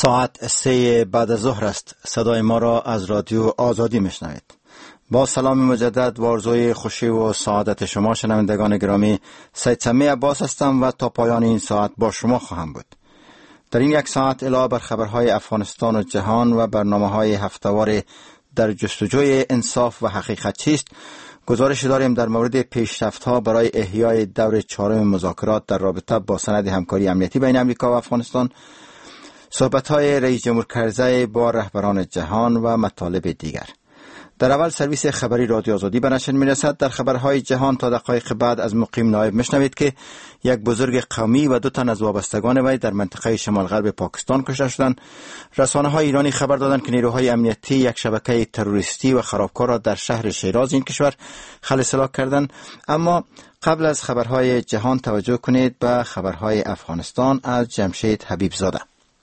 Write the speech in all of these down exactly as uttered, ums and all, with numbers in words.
ساعت سه بعد از ظهر است. صدای ما را از رادیو آزادی میشنوید. با سلام مجدد و آرزوی خوشی و سعادت شما شنوندگان گرامی، سید سمی عباس هستم و تا پایان این ساعت با شما خواهم بود. در این یک ساعت علاوه بر خبرهای افغانستان و جهان و برنامه‌های هفته‌وار در جستجوی انصاف و حقیقت چیست، گزارش داریم در مورد پیشرفت‌ها برای احیای دور چهارم مذاکرات در رابطه با سند همکاری امنیتی بین امریکا و افغانستان، صحبت‌های رئیس جمهور کرزی با رهبران جهان و مطالب دیگر. در اول سرویس خبری رادیو آزادی به نشر می‌رسد. در خبرهای جهان تا دقایق بعد از مقیم نایب میشنوید که یک بزرگ قومی و دو تن از وابستگان وی در منطقه شمال غرب پاکستان کشته شدند. رسانه‌های ایرانی خبر دادند که نیروهای امنیتی یک شبکه تروریستی و خرابکار را در شهر شیراز این کشور خلع کردند. اما قبل از خبرهای جهان توجه کنید به خبرهای افغانستان از جمشید حبیب زاده.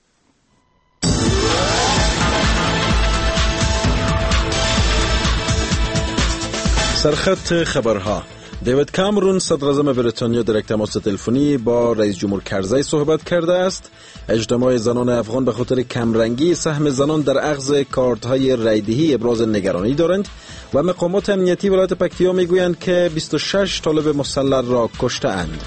سرخط خبرها: دیوید کامرون صدر اعظم بریتانیا در یک تماس تلفنی با رئیس جمهور کرزی صحبت کرده است. اجتماع زنان افغان به خاطر کمرنگی سهم زنان در اخذ کارت‌های رایدهی ابراز نگرانی دارند و مقامات امنیتی ولایت پکتیا میگویند که بیست و شش طالب مسلح را کشته‌اند.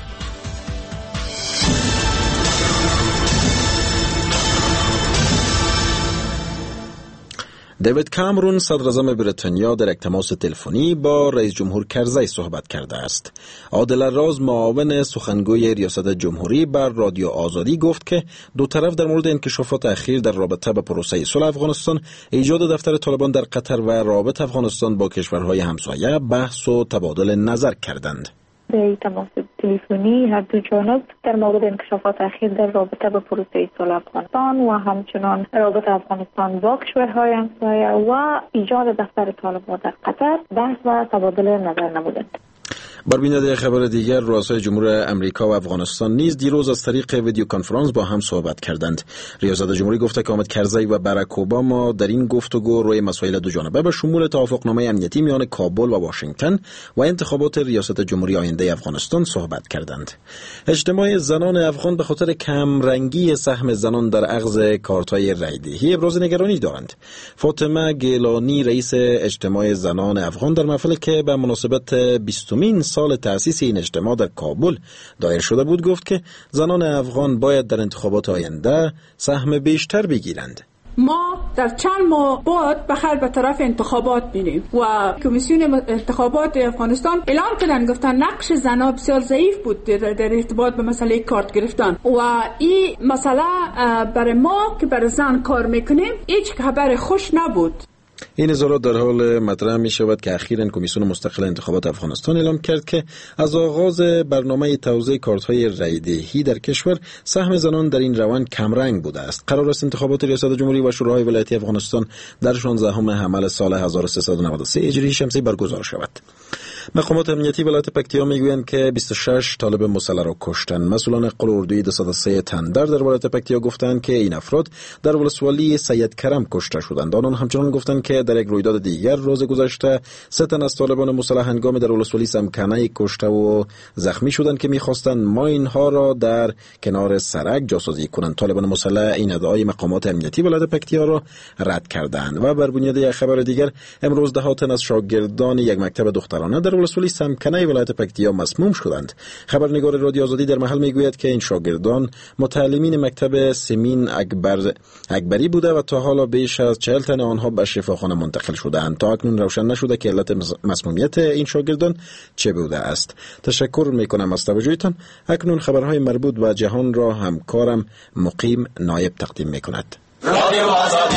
دیوید کامرون صدر اعظم بریتانیا در یک تماس تلفنی با رئیس جمهور کرزی صحبت کرده است. عادل راز معاون سخنگوی ریاست جمهوری بر رادیو آزادی گفت که دو طرف در مورد انکشافات اخیر در رابطه با پروسه صلح افغانستان، ایجاد دفتر طالبان در قطر و رابط افغانستان با کشورهای همسایه بحث و تبادل نظر کردند. در تماس تلفنی هر دو جانب در مورد انکشافات اخیر در رابطه با پروسه صلح افغانستان و همچنان رابطه افغانستان با کشورهای همسایه و ایجاد دفتر طالبان در قطر بحث و تبادل نظر نمودند. بر بنیاد خبر دیگر، رؤسای جمهور امریکا و افغانستان نیز دیروز از طریق ویدیو کنفرانس با هم صحبت کردند. ریاست جمهوری گفته که حامد کرزی و باراک اوباما در این گفتگو روی مسائل دو جانبه به شمول توافقنامه امنیتی میان کابل و واشنگتن و انتخابات ریاست جمهوری آینده افغانستان صحبت کردند. اجتماع زنان افغان به خاطر کم رنگی سهم زنان در اخذ کارت‌های رایدهی ابراز نگرانی دارند. فاطمه گیلانی رئیس اجتماع زنان افغان در محفلی که به مناسبت بیستمین سال تأسیس این اجتماع در کابل دایر شده بود گفت که زنان افغان باید در انتخابات آینده سهم بیشتر بگیرند. ما در چند ماه بعد بخیر به طرف انتخابات میریم و کمیسیون انتخابات افغانستان اعلام کردن، گفتن نقش زنان بسیار ضعیف بود در ارتباط به مسئله کارت گرفتن و این مسئله برای ما که برای زن کار میکنیم هیچ خبر خوش نبود. این اظهارات در حال مطرح می شود که اخیراً کمیسیون مستقل انتخابات افغانستان اعلام کرد که از آغاز برنامه توزیع کارت‌های رایدهی در کشور سهم زنان در این روند کمرنگ بوده است. قرار است انتخابات ریاست جمهوری و شورای ولایتی افغانستان در شانزدهم حمل سال هزار و سیصد و نود و سه هجری شمسی برگزار شود. مقامات امنیتی ولایت پکتیا میگویند که بیست و شش طالب مسلح را کشتند. مسئولان قلعه‌اردوی دویست و سه تندر در ولایت پکتیا گفتند که این افراد در ولسوالی سید کرم کشته شدند. آنان همچنان گفتند که در یک رویداد دیگر روز گذشته سه تن از طالبان مسلح هنگام در ولسوالی سمکنه کشته و زخمی شدند که می‌خواستند ما اینها را در کنار سرک جاسازی کنند. طالبان مسلح این ادعای مقامات امنیتی ولایت پکتیا را رد کردند و بر بنیاد یک خبر دیگر امروز ده تن از شاگردان یک مکتب دخترانه در ولسوالی سمکنه ولایت پکتیا مسموم شدند. خبرنگار رادیو آزادی در محل میگوید که این شاگردان متعلمین مکتب سمین اکبر اکبری بوده و تا حالا بیش از چهل تن آنها به شفاخانه منتقل شدند. تا اکنون روشن نشده که علت مسمومیت این شاگردان چه بوده است. تشکر میکنم از توجهتان. اکنون خبرهای مربوط به جهان را همکارم مقیم نایب تقدیم میکند. رادیو آزادی.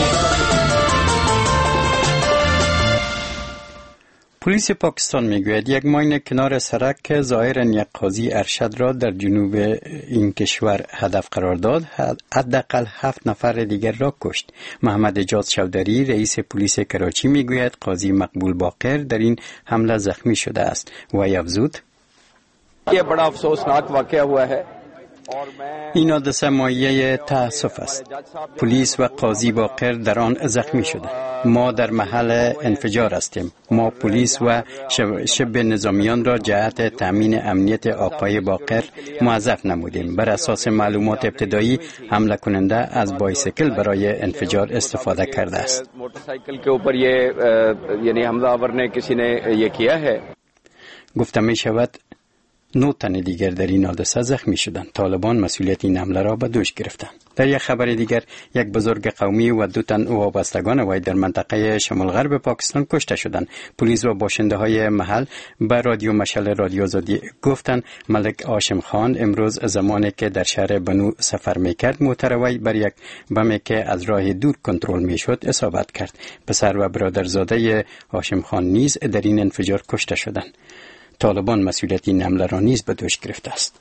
پلیس پاکستان میگوید یک ماین کنار سرک ظاهراً یک قاضی ارشد را در جنوب این کشور هدف قرار داد. حداقل هفت نفر دیگر را کشت. محمد جاد چودری رئیس پلیس کراچی میگوید قاضی مقبول باقر در این حمله زخمی شده است و افزود یہ بڑا افسوسناک واقعہ ہوا ہے. این حادثه مایه تأسف است. پلیس و قاضی باقر در آن زخمی شده. ما در محل انفجار هستیم. ما پلیس و شب, شب نظامیان را جهت تامین امنیت آقای باقر موظف نمودیم. بر اساس معلومات ابتدایی حمله کننده از بایسیکل برای انفجار استفاده کرده است. موتورسایکل के ऊपर ये यानी हमलावर ने किसी ने ये किया है. گفته می شود نه تن دیگر در این حادثه زخمی شدند. طالبان مسئولیت این حمله را به دوش گرفتند. در یک خبر دیگر یک بزرگ قومی و دو تن وابستگان وی در منطقه شمال غرب پاکستان کشته شدند. پلیس و باشنده های محل به رادیو مشعل رادیو آزادی گفتند ملک هاشم خان امروز زمانی که در شهر بنو سفر میکرد موتر وی بر یک بمی که از راه دور کنترل میشد اصابت کرد. پسر و برادرزاده هاشم خان نیز در این انفجار کشته شدند. طالبان مسئولیت این حمله را نیز به دوش گرفته است.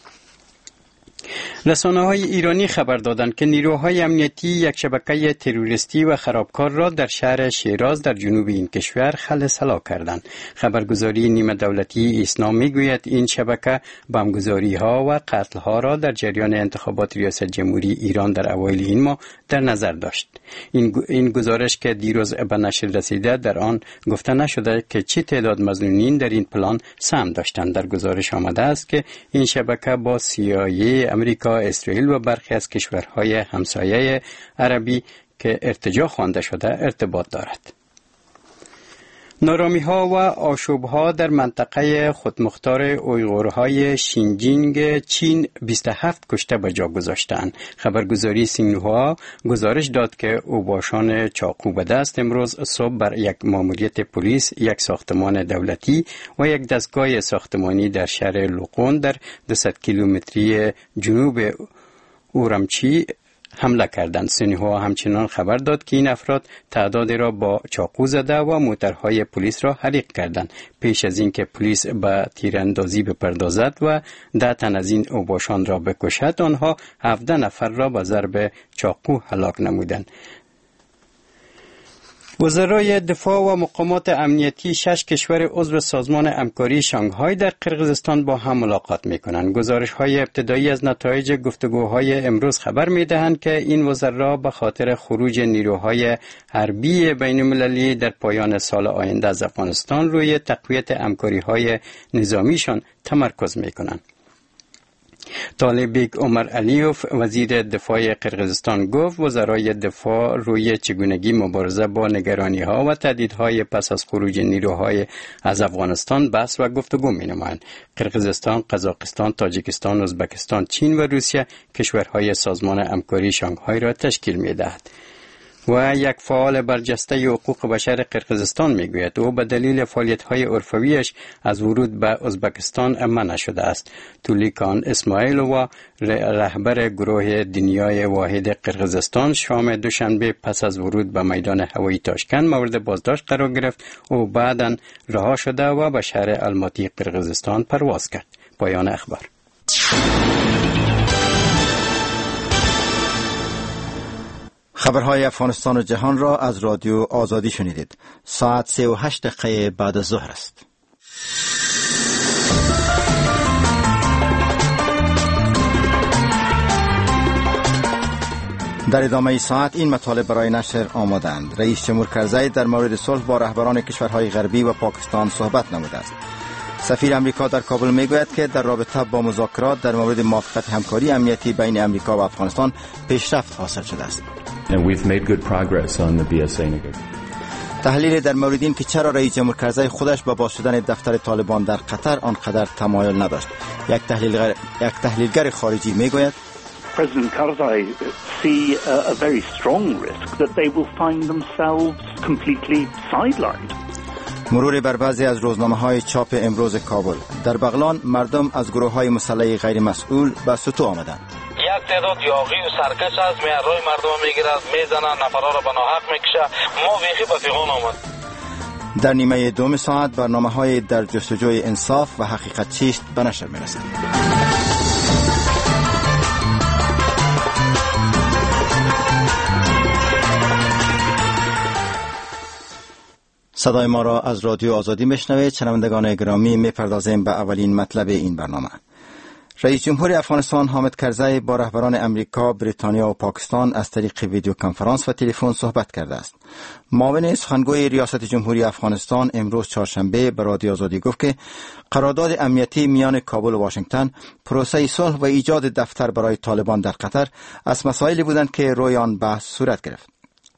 رسانه‌های ایرانی خبر دادند که نیروهای امنیتی یک شبکه تروریستی و خرابکار را در شهر شیراز در جنوب این کشور خلع کردند. خبرگزاری نیمه دولتی ایسنا میگوید این شبکه بمبگذاری‌ها و قتل‌ها را در جریان انتخابات ریاست جمهوری ایران در اوایل این ماه در نظر داشت. این این گزارش که دیروز به نشر رسیده در آن گفته نشده که چه تعداد مظنونین در این پلان سهم داشتند. در گزارش آمده است که این شبکه با سی‌آی‌ای امریکا، اسرائیل و برخی از کشورهای همسایه عربی که ارتجاع خوانده شده ارتباط دارد. نارامی‌ها و آشوب‌ها در منطقه خودمختار اویغورهای شینجینگ چین بیست و هفت کشته به جا گذاشتند. خبرگزاری سینهوا گزارش داد که اوباشان چاقو به دست امروز صبح بر یک ماموریت پلیس، یک ساختمان دولتی و یک دستگاه ساختمانی در شهر لوقون در دویست کیلومتری جنوب اورمچی حمله کردند. سینهوا همچنان خبر داد که این افراد تعدادی را با چاقو زده و موترهای پلیس را حریق کردند. پیش از اینکه پلیس به تیراندازی بپردازد و ده تن از این اوباشان را بکشد، آنها هفده نفر را به ضرب چاقو هلاک نمودند. وزرای دفاع و مقامات امنیتی شش کشور عضو سازمان همکاری شانگهای در قرقیزستان با هم ملاقات می‌کنند. گزارش‌های ابتدایی از نتایج گفتگوهای امروز خبر می‌دهند که این وزرا به خاطر خروج نیروهای حربی بین‌المللی در پایان سال آینده از افغانستان روی تقویت همکاری‌های نظامیشان تمرکز می‌کنند. طالب عمر علیوف وزیر دفاع قرقیزستان گفت وزرای دفاع روی چگونگی مبارزه با نگرانی‌ها و تهدیدهای پس از خروج نیروهای از افغانستان بحث و گفتگو می‌نمایند. قرقیزستان، قزاقستان، تاجیکستان، ازبکستان، چین و روسیه کشورهای سازمان همکاری شانگهای را تشکیل می‌دهد. و یک فعال برجسته حقوق بشر قرقیزستان میگوید او به دلیل فعالیت‌های عرفویش از ورود به ازبکستان منع شده است. تولیکان اسماعیل و رهبر گروه دنیای واحد قرقیزستان شام دوشنبه پس از ورود به میدان هوایی تاشکند مورد بازداشت قرار گرفت و بعداً رها شده و به شهر الماتی قرقیزستان پرواز کرد. پایان اخبار. خبرهای افغانستان و جهان را از رادیو آزادی شنیدید. ساعت سه و هشت دقیقه بعد از ظهر است. در ادامه ساعت این مطالب برای نشر آمادند. رئیس جمهور کرزی در مورد صلح با رهبران کشورهای غربی و پاکستان صحبت نموده است. سفیر امریکا در کابل میگوید که در رابطه با مذاکرات در مورد موافقت همکاری امنیتی بین امریکا و افغانستان پیشرفت حاصل شده است. And we've made good progress on the بی اس ای negotiations. تحلیل در مورد این که چرا رئیس جمهور کرزی خودش با باز شدن دفتر طالبان در قطر آنقدر تمایل نداشت. یک تحلیلگر یک تحلیلگر خارجی میگوید President Karzai see a, a very strong risk that they will find themselves completely sidelined. مرور بر بعضی از روزنامه‌های چاپ امروز کابل. در بغلان مردم از گروه‌های مسلح غیر مسئول به سطو آمدند. یک تعداد یاغی و سرکش از میارای مردم میگیرد، میزنند، نفرها را به ناحق میکشه. ما ویخی به فیغان آمد. در نیمه دوم ساعت برنامه‌های در جستجوی انصاف و حقیقت چیست به نشر میرسند. صدای ما را از رادیو آزادی میشنوید. شنوندگان گرامی، میپردازیم به اولین مطلب این برنامه. رئیس جمهور افغانستان حامد کرزی با رهبران امریکا، بریتانیا و پاکستان از طریق ویدیو کنفرانس و تلفن صحبت کرده است. معاون سخنگوی ریاست جمهوری افغانستان امروز چهارشنبه به رادیو آزادی گفت که قرارداد امنیتی میان کابل و واشنگتن، پروسه صلح و ایجاد دفتر برای طالبان در قطر از مسائلی بودند که روی آن بحث صورت گرفت.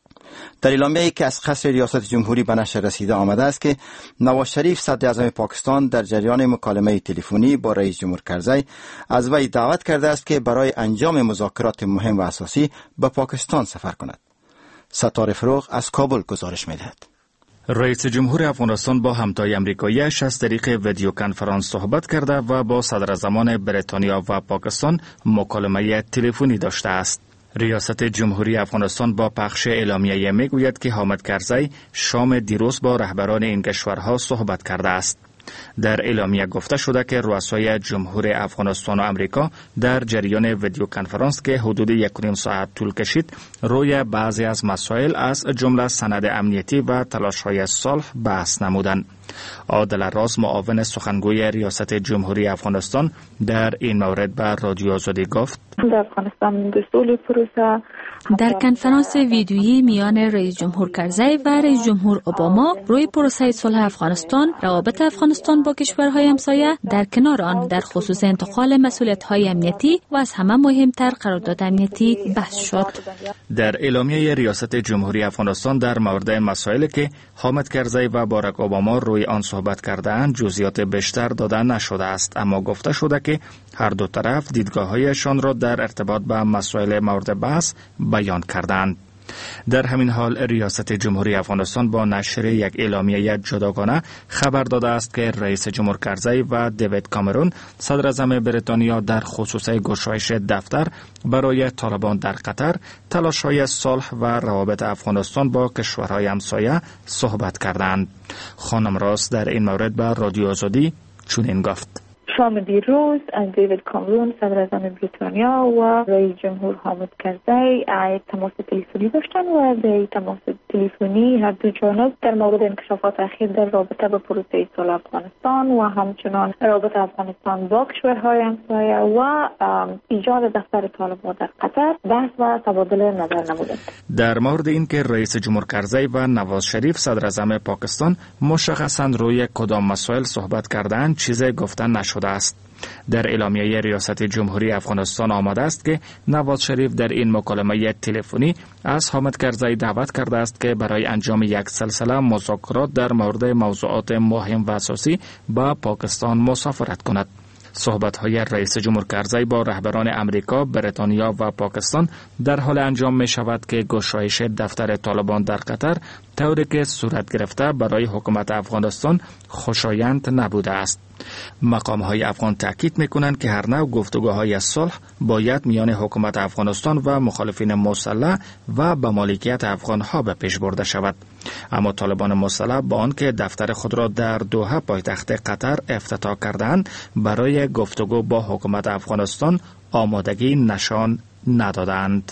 در اعلامیه‌ای که از قصر ریاست جمهوری به نشر رسیده آمده است که نواز شریف صدر اعظم پاکستان در جریان مکالمه تلفنی با رئیس جمهور کرزی از وی دعوت کرده است که برای انجام مذاکرات مهم و اساسی به پاکستان سفر کند. ستاره فروغ از کابل گزارش می‌دهد. رئیس جمهور افغانستان با همتای امریکایی‌اش از طریق ویدیو کنفرانس صحبت کرده و با صدراعظمان بریتانیا و پاکستان مکالمه تلفنی داشته است. ریاست جمهوری افغانستان با پخش اعلامیه میگوید که حامد کرزی شام دیروز با رهبران این کشورها صحبت کرده است. در اعلامیه گفته شده که رؤسای جمهور افغانستان و امریکا در جریان ویدیو کنفرانس که حدود یک و نیم ساعت طول کشید روی بعضی از مسائل از جمله سند امنیتی و تلاش‌های صلح بحث نمودند. عادل راز معاون سخنگوی ریاست جمهوری افغانستان در این مورد به رادیو آزادی گفت: در افغانستان دستور پروسه در کنفرانس ویدیویی میان رئیس جمهور کرزی و رئیس جمهور اوباما روی پروسه صلح افغانستان، روابط افغانستان با کشورهای همسایه، در کنار آن در خصوص انتقال مسئولیت‌های امنیتی و از همه مهمتر قرارداد امنیتی بحث شد. در اعلامیه ریاست جمهوری افغانستان در مورد مسائلی که حامد کرزی و باراک اوباما روی آن صحبت کردند جزئیات بیشتر داده نشده است، اما گفته شده که هر دو طرف دیدگاه‌هایشان را در ارتباط با مسائل مورد بحث بیان کردند. در همین حال ریاست جمهوری افغانستان با نشر یک اعلامیه جداگانه خبر داده است که رئیس جمهور کرزی و دیوید کامرون صدر اعظم بریتانیا در خصوص گشایش دفتر برای طالبان در قطر، تلاش‌های صلح و روابط افغانستان با کشورهای همسایه صحبت کردند. خانم راست در این مورد به رادیو آزادی چنین گفت: شام دیروز از دیوید کامرون صدر اعظم بریتانیا و رئیس جمهور حامد کرزی یک تماس تلفنی داشتن و در تماس تلفنی هر دو جانب در مورد انکشافات اخیر در رابطه با پروسه صلح افغانستان و همچنان رابطه افغانستان با کشورهای همسایه و ایجاد دفتر طالبان در قطر بحث و تبادل نظر نمودند. در مورد اینکه رئیس جمهور کرزی و نواز شریف صدر اعظم پاکستان مشخصاً روی کدام مسائل صحبت کردند چیزی گفتن نشده است. در اعلامیه ریاست جمهوری افغانستان آمده است که نواز شریف در این مکالمه تلفنی از حامد کرزی دعوت کرده است که برای انجام یک سلسله مذاکرات در مورد موضوعات مهم و اساسی با پاکستان مسافرت کند. صحبت‌های رئیس جمهور کرزی با رهبران امریکا، بریتانیا و پاکستان در حال انجام می شود که گشایش دفتر طالبان در قطر طوری که صورت گرفته برای حکومت افغانستان خوشایند نبوده است. مقام‌های افغان تاکید می‌کنند که هر نوع گفتگوهای صلح باید میان حکومت افغانستان و مخالفین مسلح و به مالکیت افغان‌ها به پیش برده شود. اما طالبان مسلح با آنکه دفتر خود را در دوحه پایتخت قطر افتتاح کردند برای گفتگو با حکومت افغانستان آمادگی نشان ندادند.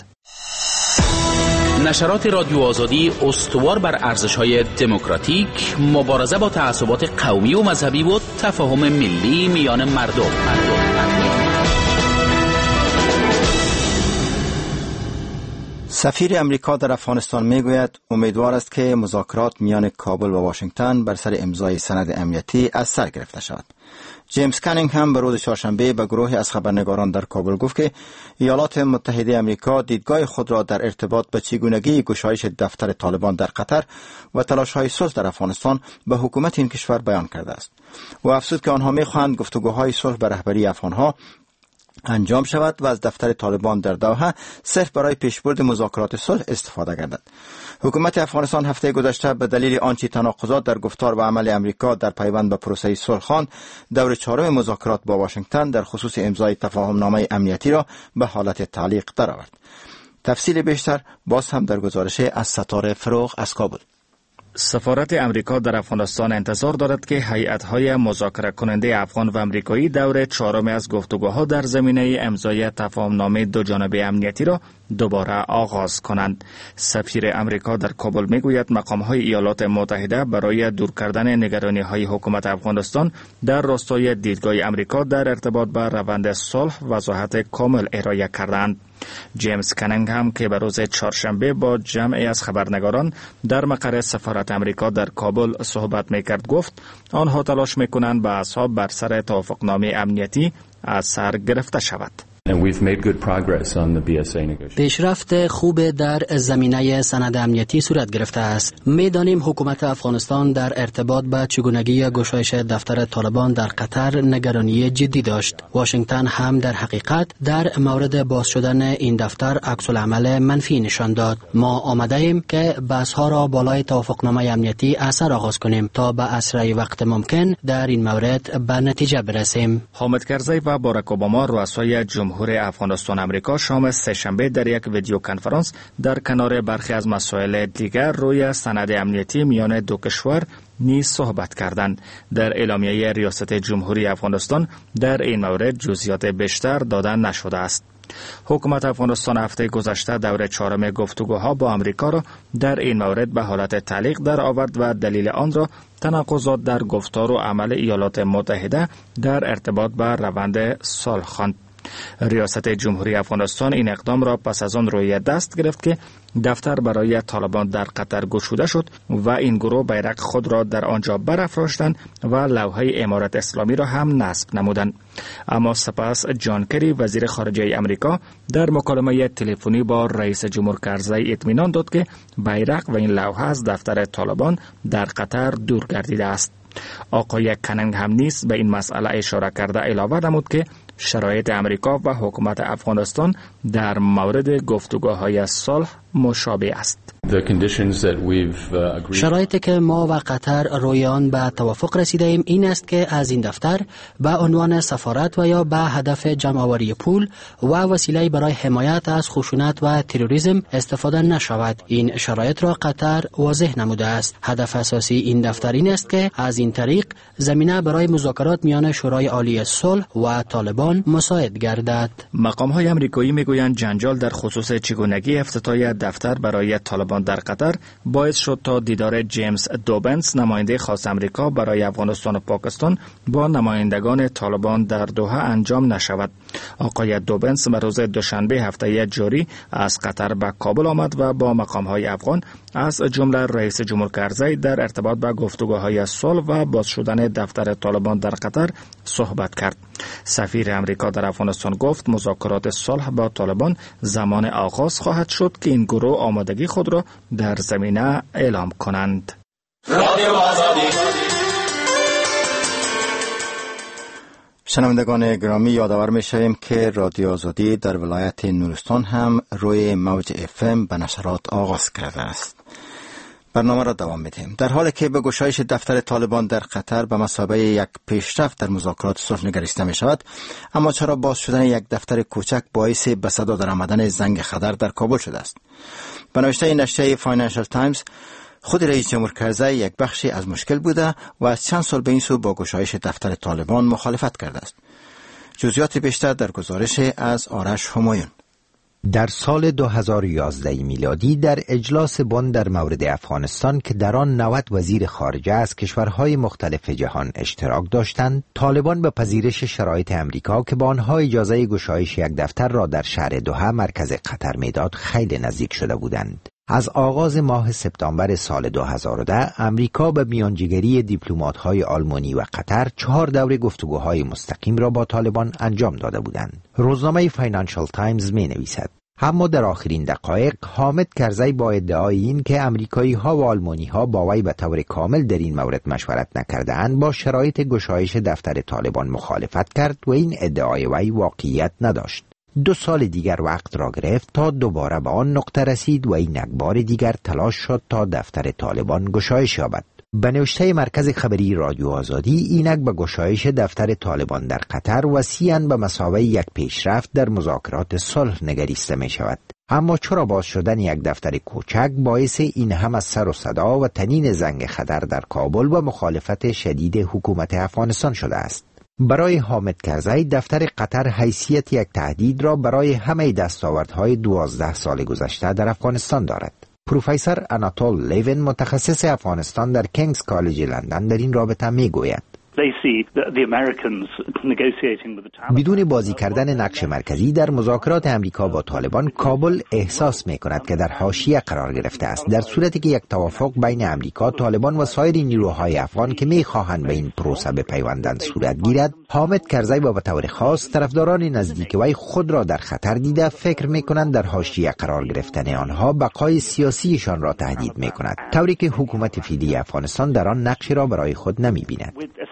نشرات رادیو آزادی استوار بر ارزش‌های دموکراتیک، مبارزه با تعصبات قومی و مذهبی و تفاهم ملی میان مردم. مردم. سفیر امریکا در افغانستان میگوید امیدوار است که مذاکرات میان کابل و واشنگتن بر سر امضای سند امنیتی از سر گرفته شود. جیمز کانینگ هم به روز چهارشنبه به گروهی از خبرنگاران در کابل گفت که ایالات متحده امریکا دیدگاه خود را در ارتباط به چگونگی گشایش دفتر طالبان در قطر و تلاش‌های صلح در افغانستان به حکومت این کشور بیان کرده است. و افزود که آنها می‌خواهند گفتگوهای صلح به رهبری افغان‌ها انجام شود و از دفتر طالبان در دوحه صرف برای پیشبرد مذاکرات صلح استفاده گردد. حکومت افغانستان هفته گذشته به دلیل آنچه تناقضات در گفتار و عمل امریکا در پیوند به پروسه صلح خواند، دور چهارم مذاکرات با واشنگتن در خصوص امضای تفاهمنامه امنیتی را به حالت تعلیق درآورد. تفصیل بیشتر باز هم در گزارش از ستاره فروغ از کابل. سفارت امریکا در افغانستان انتظار دارد که هیئت‌های مذاکره کننده افغان و امریکایی دور چهارم از گفتگوها در زمینه امضای تفاهم‌نامه دو جانبه امنیتی را دوباره آغاز کنند. سفیر امریکا در کابل میگوید مقام‌های ایالات متحده برای دور کردن نگرانی‌های حکومت افغانستان در راستای دیدگاه امریکا در ارتباط با روند صلح وضاحت کامل ارائه کردند. جیمز کنینگهم که به روز چهارشنبه با جمعی از خبرنگاران در مقر سفارت امریکا در کابل صحبت میکرد گفت آنها تلاش میکنند به اصحاب بر سر توافقنامه امنیتی از سر گرفته شود. پیشرفت خوب در زمینه سند امنیتی صورت گرفته است. می‌دانیم حکومت افغانستان در ارتباط با چگونگی گشایش دفتر طالبان در قطر نگرانی جدی داشت. واشنگتن هم در حقیقت در مورد باز شدن این دفتر عکس العمل منفی نشان داد. ما آمده ایم که بحث‌ها را بالای توافقنامه امنیتی اثر آغاز کنیم تا به اسرع وقت ممکن در این مورد به نتیجه برسیم. حامد کرزی و باراک اوباما رؤسای جمهوری افغانستان امریکا شام سه‌شنبه در یک ویدیو کنفرانس در کنار برخی از مسائل دیگر روی سند امنیتی میان دو کشور نیز صحبت کردند. در اعلامیه ریاست جمهوری افغانستان در این مورد جزئیات بیشتر داده نشده است. حکومت افغانستان هفته گذشته دور چهارم گفتگوها با امریکا را در این مورد به حالت تعلیق در آورد و دلیل آن را تناقضات در گفتار و عمل ایالات متحده در ارتباط با روند صلح خواند. ریاست جمهوری افغانستان این اقدام را پس از آن روی دست گرفت که دفتر برای طالبان در قطر گشوده شد و این گروه بیرق خود را در آنجا برافراشتند و لوحه امارت اسلامی را هم نصب نمودند. اما سپس جان کری وزیر خارجه امریکا در مکالمه تلفنی با رئیس جمهور کرزی اطمینان داد که بیرق و این لوحه از دفتر طالبان در قطر دور گردیده است. آقای کنینگهم نیز به این مسئله اشاره کرده علاوه نمود که شرایط امریکا و حکومت افغانستان در مورد گفتگوهای صلح مشابه است. شرایطی که ما و قطر روی آن به توافق رسیده ایم این است که از این دفتر به عنوان سفارت و یا به هدف جمع‌آوری پول و وسیله برای حمایت از خشونت و تروریسم استفاده نشود. این شرایط را قطر واضح نموده است. هدف اساسی این دفتر این است که از این طریق زمینه برای مذاکرات میان شورای عالی صلح و طالبان مساعد گردد. مقام‌های آمریکایی میگویند جنجال در خصوص چگونگی افتتاح دفتر برای طالبان در قطر باعث شد تا دیدار جیمز دوبنس نماینده خاص آمریکا برای افغانستان و پاکستان با نمایندگان طالبان در دوحه انجام نشود. آقای دوبنس به روز دوشنبه هفته جاری از قطر به کابل آمد و با مقام‌های افغان از جمله رئیس جمهور کرزی در ارتباط با گفتگوهای صلح و باز شدن دفتر طالبان در قطر صحبت کرد. سفیر امریکا در افغانستان گفت مذاکرات صلح با طالبان زمان آغاز خواهد شد که این گروه آمادگی خود را در زمینه اعلام کنند. شنوندگان گرامی، یادآور می‌شویم که رادیو آزادی در ولایت نورستان هم روی موج اف ام به نشرات آغاز کرده است. برنامه را دوام می‌دهیم. در حالی که به گشایش دفتر طالبان در قطر به مثابه یک پیشرفت در مذاکرات صلح نگریسته می‌شود، اما چرا باز شدن یک دفتر کوچک باعث به صدا درآمدن زنگ خطر در کابل شده است؟ به نوشته نشریه فاینانشال تایمز، خود رئیس جمهور کرزی یک بخشی از مشکل بوده و از چند سال به این سو با گشایش دفتر طالبان مخالفت کرده است. جزئیات بیشتر در گزارش از آرش همایون. در سال دو هزار و یازده میلادی در اجلاس بن در مورد افغانستان که در آن نود وزیر خارجه از کشورهای مختلف جهان اشتراک داشتند، طالبان به پذیرش شرایط امریکا که به آنها اجازه گشایش یک دفتر را در شهر دوحه مرکز قطر میداد خیلی نزدیک شده بودند. از آغاز ماه سپتامبر سال دو هزار و ده امریکا به میانجیگری دیپلمات‌های آلمانی و قطر چهار دوره گفتگوهای مستقیم را با طالبان انجام داده بودند. روزنامه فاینانشال تایمز می نویسد: اما در آخرین دقایق حامد کرزی با ادعای این که امریکایی‌ها و آلمانی‌ها با وی به طور کامل در این مورد مشورت نکرده‌اند با شرایط گشایش دفتر طالبان مخالفت کرد و این ادعای وی واقعیت نداشت. دو سال دیگر وقت را گرفت تا دوباره به آن نقطه رسید و اینک بار دیگر تلاش شد تا دفتر طالبان گشایش یابد. به نوشته مرکز خبری رادیو آزادی، اینک به گشایش دفتر طالبان در قطر وسیعاً به مثابه یک پیشرفت در مذاکرات صلح نگریسته می شود. اما چرا باز شدن یک دفتر کوچک باعث این همه سر و صدا و تنین زنگ خطر در کابل و مخالفت شدید حکومت افغانستان شده است؟ برای حامد کرزی دفتر قطر حیثیت یک تهدید را برای همه دستاوردهای دوازده سال گذشته در افغانستان دارد. پروفسور آناتول لیون متخصص افغانستان در کینگز کالج لندن در این رابطه می گوید بدون بازی کردن نقش مرکزی در مذاکرات امریکا با طالبان، کابل احساس می کند که در حاشیه قرار گرفته است، در صورتی که یک توافق بین امریکا، طالبان و سایر نیروهای افغان که می خواهند به این پروسه بپیوندند صورت گیرد. حامد کرزی و به طور خاص طرفداران نزدیک وی خود را در خطر دیده فکر می کنند در حاشیه قرار گرفتن آنها بقای سیاسیشان را تهدید می کند، طوری که حکومت فعلی افغانستان در آن نقشی را برای خود نمی بیند.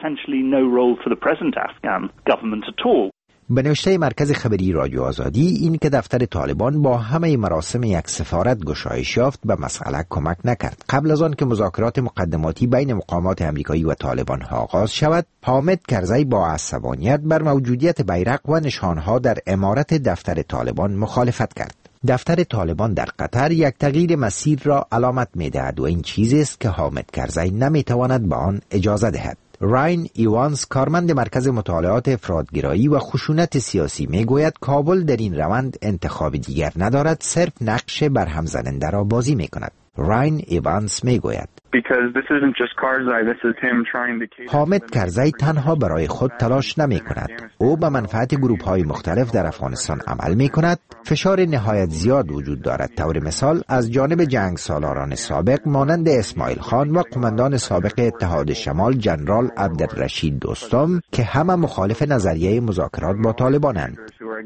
به نوشته مرکز خبری رادیو آزادی، این که دفتر طالبان با همه مراسم یک سفارت گشایش یافت به مسئله کمک نکرد. قبل از آن که مذاکرات مقدماتی بین مقامات امریکایی و طالبان ها آغاز شود، حامد کرزی با عصبانیت بر موجودیت بیرق و نشانها در عمارت دفتر طالبان مخالفت کرد. دفتر طالبان در قطر یک تغییر مسیر را علامت می‌دهد و این چیزی است که حامد کرزی نمی‌تواند به آن اجازه دهد. راین ایوانز، کارمند مرکز مطالعات افرادگرایی و خشونت سیاسی، میگوید کابل در این روند انتخاب دیگر ندارد، صرف نقش برهم زننده را بازی میکند. راین ایوانز میگوید حامد کرزی تنها برای خود تلاش نمی کند. او به منفعت گروه های مختلف در افغانستان عمل می کند. فشار نهایت زیاد وجود دارد. طور مثال از جانب جنگ سالاران سابق مانند اسماعیل خان و قماندان سابق اتحاد شمال جنرال عبدالرشید دوستم که همه مخالف نظریه مذاکرات با طالبانند.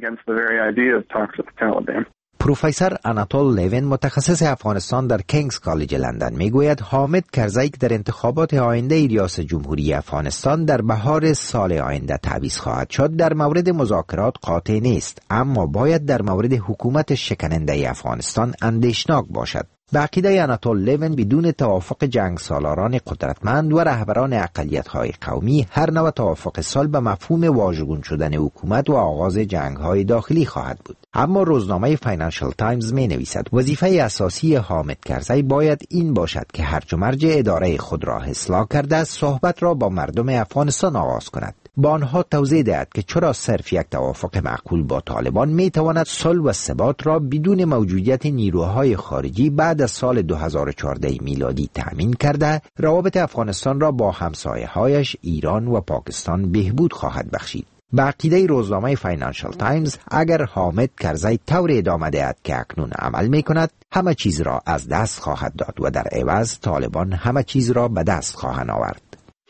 پروفسور آناتول لیون، متخصص افغانستان در کینگز کالج لندن، میگوید حامد کرزی در انتخابات آینده ریاست جمهوری افغانستان در بهار سال آینده تعویض خواهد شد در مورد مذاکرات قاطع نیست، اما باید در مورد حکومت شکننده افغانستان اندیشناک باشد. به عقیده آناتول لیون، بدون توافق جنگ سالاران قدرتمند و رهبران اقلیت‌های قومی، هر نوع توافق صلح به مفهوم واژگون شدن حکومت و آغاز جنگ‌های داخلی خواهد بود. اما روزنامه فاینانشل تایمز می نویسد وظیفه اساسی حامد کرزی باید این باشد که هرج و مرج اداره خود را اصلاح کرده صحبت را با مردم افغانستان آغاز کند. با آنها توضیح دهد که چرا صرف یک توافق معقول با طالبان می تواند صلح و ثبات را بدون موجودیت نیروهای خارجی بعد از سال دو هزار و چهارده میلادی تأمین کرده، روابط افغانستان را با همسایه‌هایش ایران و پاکستان بهبود خواهد بخشید. به عقیده روزنامه فاینانشل تایمز، اگر حامد کرزی طور ادامه دهد که اکنون عمل می کند، همه چیز را از دست خواهد داد و در عوض طالبان همه چیز را به دست خواهند آورد.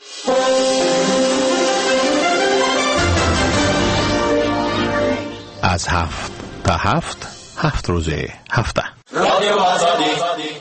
از هفت تا هفت، هفت روزه هفته. رادیو آزادی.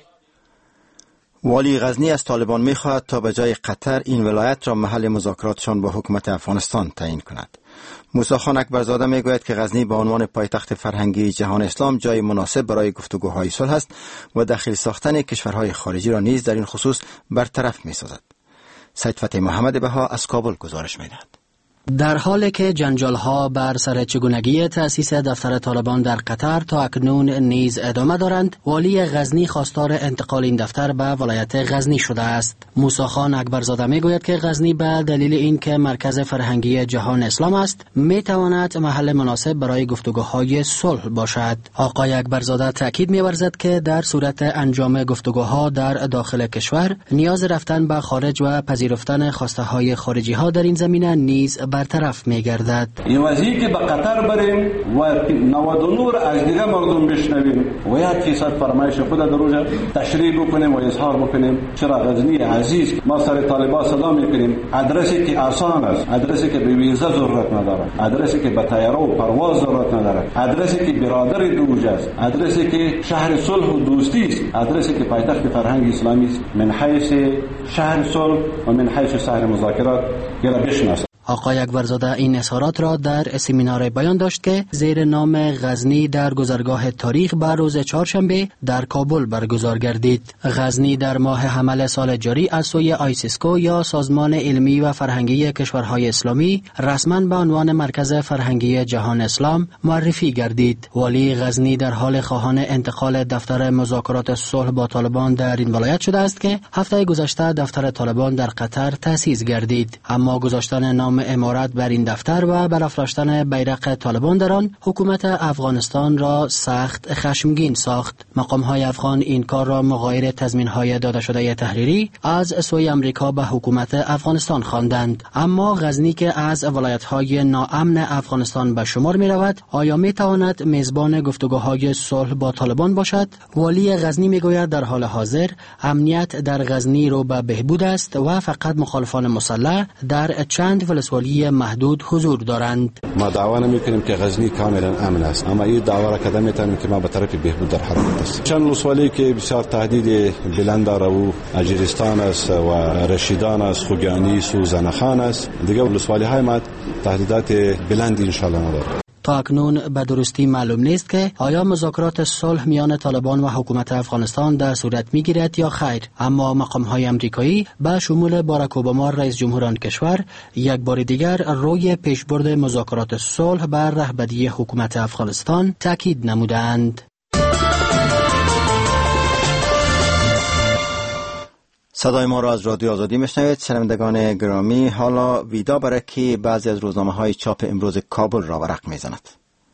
والی غزنی از طالبان می خواهد تا به جای قطر این ولایت را محل مذاکراتشان با حکومت افغانستان تعیین کند. موسی خان اکبرزاده می گوید که غزنی به عنوان پایتخت فرهنگی جهان اسلام جای مناسب برای گفتگوهای صلح است و داخل ساختن کشورهای خارجی را نیز در این خصوص برطرف می سازد. سید فتح محمد بها از کابل گزارش می دهد. در حالی که جنجال‌ها بر سر چگونگی تأسیس دفتر طالبان در قطر تا اکنون نیز ادامه دارند، والی غزنی خواستار انتقال این دفتر به ولایت غزنی شده است. موسی خان اکبرزاده میگوید که غزنی به دلیل اینکه مرکز فرهنگی جهان اسلام است، میتواند محل مناسب برای گفتگوهای صلح باشد. آقای اکبرزاده تاکید می‌ورزد که در صورت انجام گفتگوها در داخل کشور، نیاز رفتن به خارج و پذیرفتن خواسته‌های خارجی‌ها در این زمینه نیز برطرف می‌گردد. این وضعی که به قطر بریم و نود و نه از دیگه مردم بشنویم و یک فیصد فرمایش خود در روزه تشریح بکنیم و اظهار بکنیم، چرا غزنی عزیز ما سر طالبان صدا میکنیم، ادرسی که آسان است، ادرسی که به ویزا ضرورت نداره، ادرسی که به طیاره و پرواز ضرورت نداره، ادرسی که برادر دوج است، ادرسی که شهر صلح و دوستی است، ادرسی که پایتخت فرهنگ اسلامی است، من حیث شهر صلح و من حیث شهر مذاکرات گرا بشناسد. آقای اکبرزاده این اظهارات را در سمینار بیان داشت که زیر نام غزنی در گذرگاه تاریخ بر روز چهارشنبه در کابل برگزار گردید. غزنی در ماه حمل سال جاری از سوی آیسیسکو یا سازمان علمی و فرهنگی کشورهای اسلامی رسما به عنوان مرکز فرهنگی جهان اسلام معرفی گردید. والی غزنی در حال خواهان انتقال دفتر مذاکرات صلح با طالبان در این ولایت شده است که هفته گذشته دفتر طالبان در قطر تأسیس گردید، اما گذاشتن نام امارت بر این دفتر و برافراشتن بیرق طالبان در آن حکومت افغانستان را سخت خشمگین ساخت. مقام‌های افغان این کار را مغایر تضمین‌های داده شده تحریری از سوی امریکا به حکومت افغانستان خواندند. اما غزنی که از ولایت‌های ناامن افغانستان به شمار می‌رود، آیا می‌تواند میزبان گفتگوهای صلح با طالبان باشد؟ والی غزنی می‌گوید در حال حاضر امنیت در غزنی رو به بهبود است و فقط مخالفان مسلح در چند ولسوالی محدود حضور دارند. ما دعوا نمی‌کنیم که غزنی کاملا امن است، اما این دعوا را کدام می‌تونیم که ما به طرف بهبود در حرکت است. چند ولسوالی که بسیار تهدید بلند داره و اجرستان است و رشیدان است، خوگانی است و زنخان است. دیگه ولسوالی‌های ما تهدیدات بلند ان شاء الله نداره. تا اکنون به درستی معلوم نیست که آیا مذاکرات صلح میان طالبان و حکومت افغانستان در صورت میگیرد یا خیر، اما مقام‌های آمریکایی به شمول باراک اوباما رئیس جمهور آن کشور یک بار دیگر روی پیشبرد مذاکرات صلح بر رهبری حکومت افغانستان تاکید نمودند. صدای ما را از رادیو آزادی میشنوید. شنوندگان گرامی، حالا ویدا برکی بعضی از روزنامه‌های چاپ امروز کابل را ورق میزند.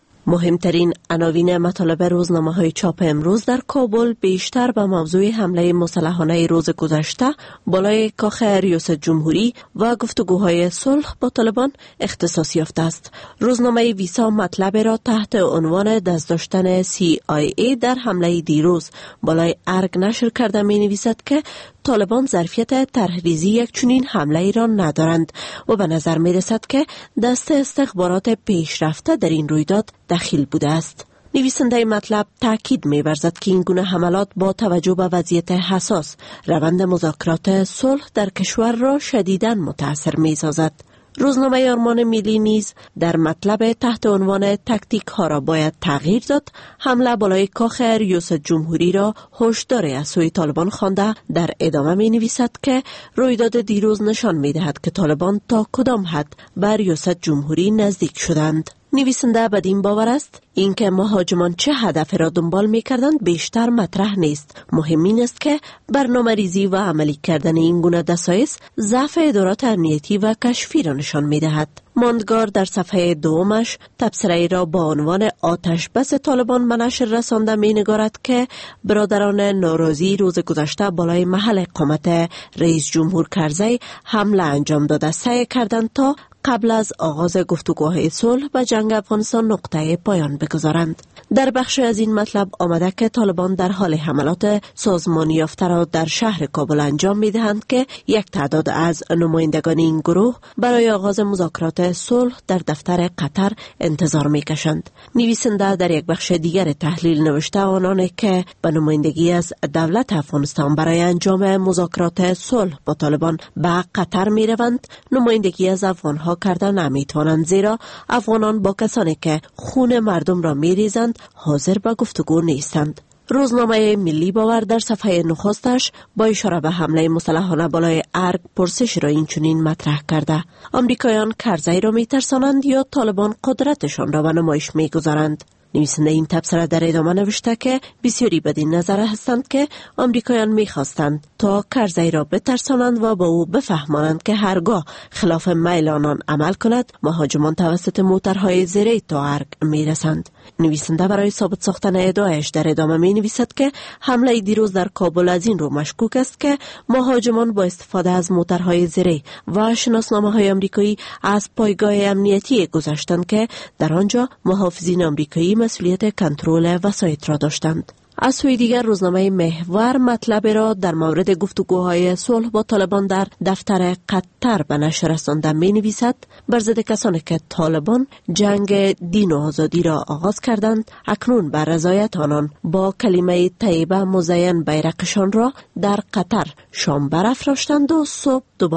مهمترین عناوین مطالب روزنامه‌های چاپ امروز در کابل بیشتر به موضوع حمله مسلحانه روز گذشته بالای کاخ ریاست جمهوری و گفتگوهای صلح با طالبان اختصاص یافته است. روزنامه ویسا مطلب را تحت عنوان دست داشتن سی آی ای در حمله دیروز بالای ارگ نشر کرده می‌نویسد که طالبان ظرفیت طرحریزی یک چنین حمله ای را ندارند و به نظر می رسد که دست استخبارات پیشرفته در این رویداد دخیل بوده است. نویسنده مطلب تاکید می ورزد که این گونه حملات با توجه به وضعیت حساس روند مذاکرات صلح در کشور را شدیداً متاثر می سازد. روزنامه آرمان ملی نیز در مطلب تحت عنوان تکتیک ها را باید تغییر داد حمله بالای کاخ ریاست جمهوری را هشدار از سوی طالبان خوانده در ادامه می نویسد که رویداد دیروز نشان می دهد که طالبان تا کدام حد به ریاست جمهوری نزدیک شدند. نویسنده بدین باور است اینکه مهاجمان چه هدف را دنبال می کردند بیشتر مطرح نیست. مهم این است که برنامه ریزی و عملی کردن این گونه دسایس ضعف ادارات امنیتی و کشفی را نشان می دهد. ماندگار در صفحه دومش تبصره را با عنوان آتش بس طالبان به نشر رسانده می نگارد که برادران ناراضی روز گذشته بالای محل اقامت رئیس جمهور کرزی حمله انجام داده سعی کردند تا قبل از آغاز گفتگوهای صلح به جنگ افغانستان نقطه پایان بگذارند. در بخش از این مطلب آمده که طالبان در حال حملات سازمانی یافته را در شهر کابل انجام می دهند که یک تعداد از نمایندگان این گروه برای آغاز مذاکرات صلح در دفتر قطر انتظار می کشند. نویسنده در یک بخش دیگر تحلیل نوشته آنانی که به نمایندگی از دولت افغانستان برای انجام مذاکرات صلح با طالبان به قطر می روند نمایندگی از افغانها کرده نمی توانند، زیرا افغانان با کسانی که خون مردم را می ریزند حاضر به گفتگو نیستند. روزنامه ملی باور در صفحه نخستش با اشاره به حمله مسلحانه بالای ارگ پرسش را اینچنین مطرح کرده: آمریکایان کرزی را می ترسانند یا طالبان قدرتشان را به نمایش می گذارند؟ نویسنده این تبصره در ادامه نوشته که بسیاری بدین نظر هستند که آمریکایان می‌خواستند تا کرزی را بترسانند و با او بفهمانند که هرگاه خلاف میل آنان عمل کند مهاجمان توسط موترهای زیری تا ارگ می‌رسند. نویسنده برای ثابت ساختن ادعایش در ادامه می‌نویسد که حمله دیروز در کابل از این رو مشکوک است که مهاجمان با استفاده از موترهای زیری و شناسنامه‌های آمریکایی از پایگاه امنیتی گذشتند که در آنجا محافظین آمریکایی مسئولیت کنترل وسایط را داشتند. از سوی دیگر روزنامه محور مطلب را در مورد گفتگوهای صلح با طالبان در دفتر قطر به نشر رسانده می نویسد: بر ضد کسانی که طالبان جنگ دین و آزادی را آغاز کردند اکنون بر رضایت آنان با کلمه طیبه مزین بیرقشان را در قطر شام برافراشتند و صبح دوباره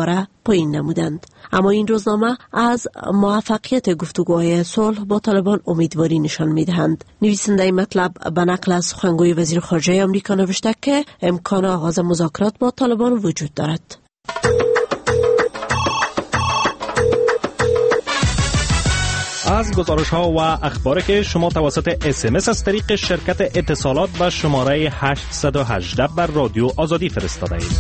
پایین نمودند. اما این روزنامه از موفقیت گفتگوهای صلح با طالبان امیدواری نشان می‌دهند. نویسنده این مطلب به نقل از سخنگوی وزیر خارجه آمریکا نوشته که امکان آغاز مذاکرات با طالبان وجود دارد. از گزارش ها و اخباری که شما توسط اس ام اس از طریق شرکت اتصالات و شماره هشت یک هشت بر رادیو آزادی فرستاده اید.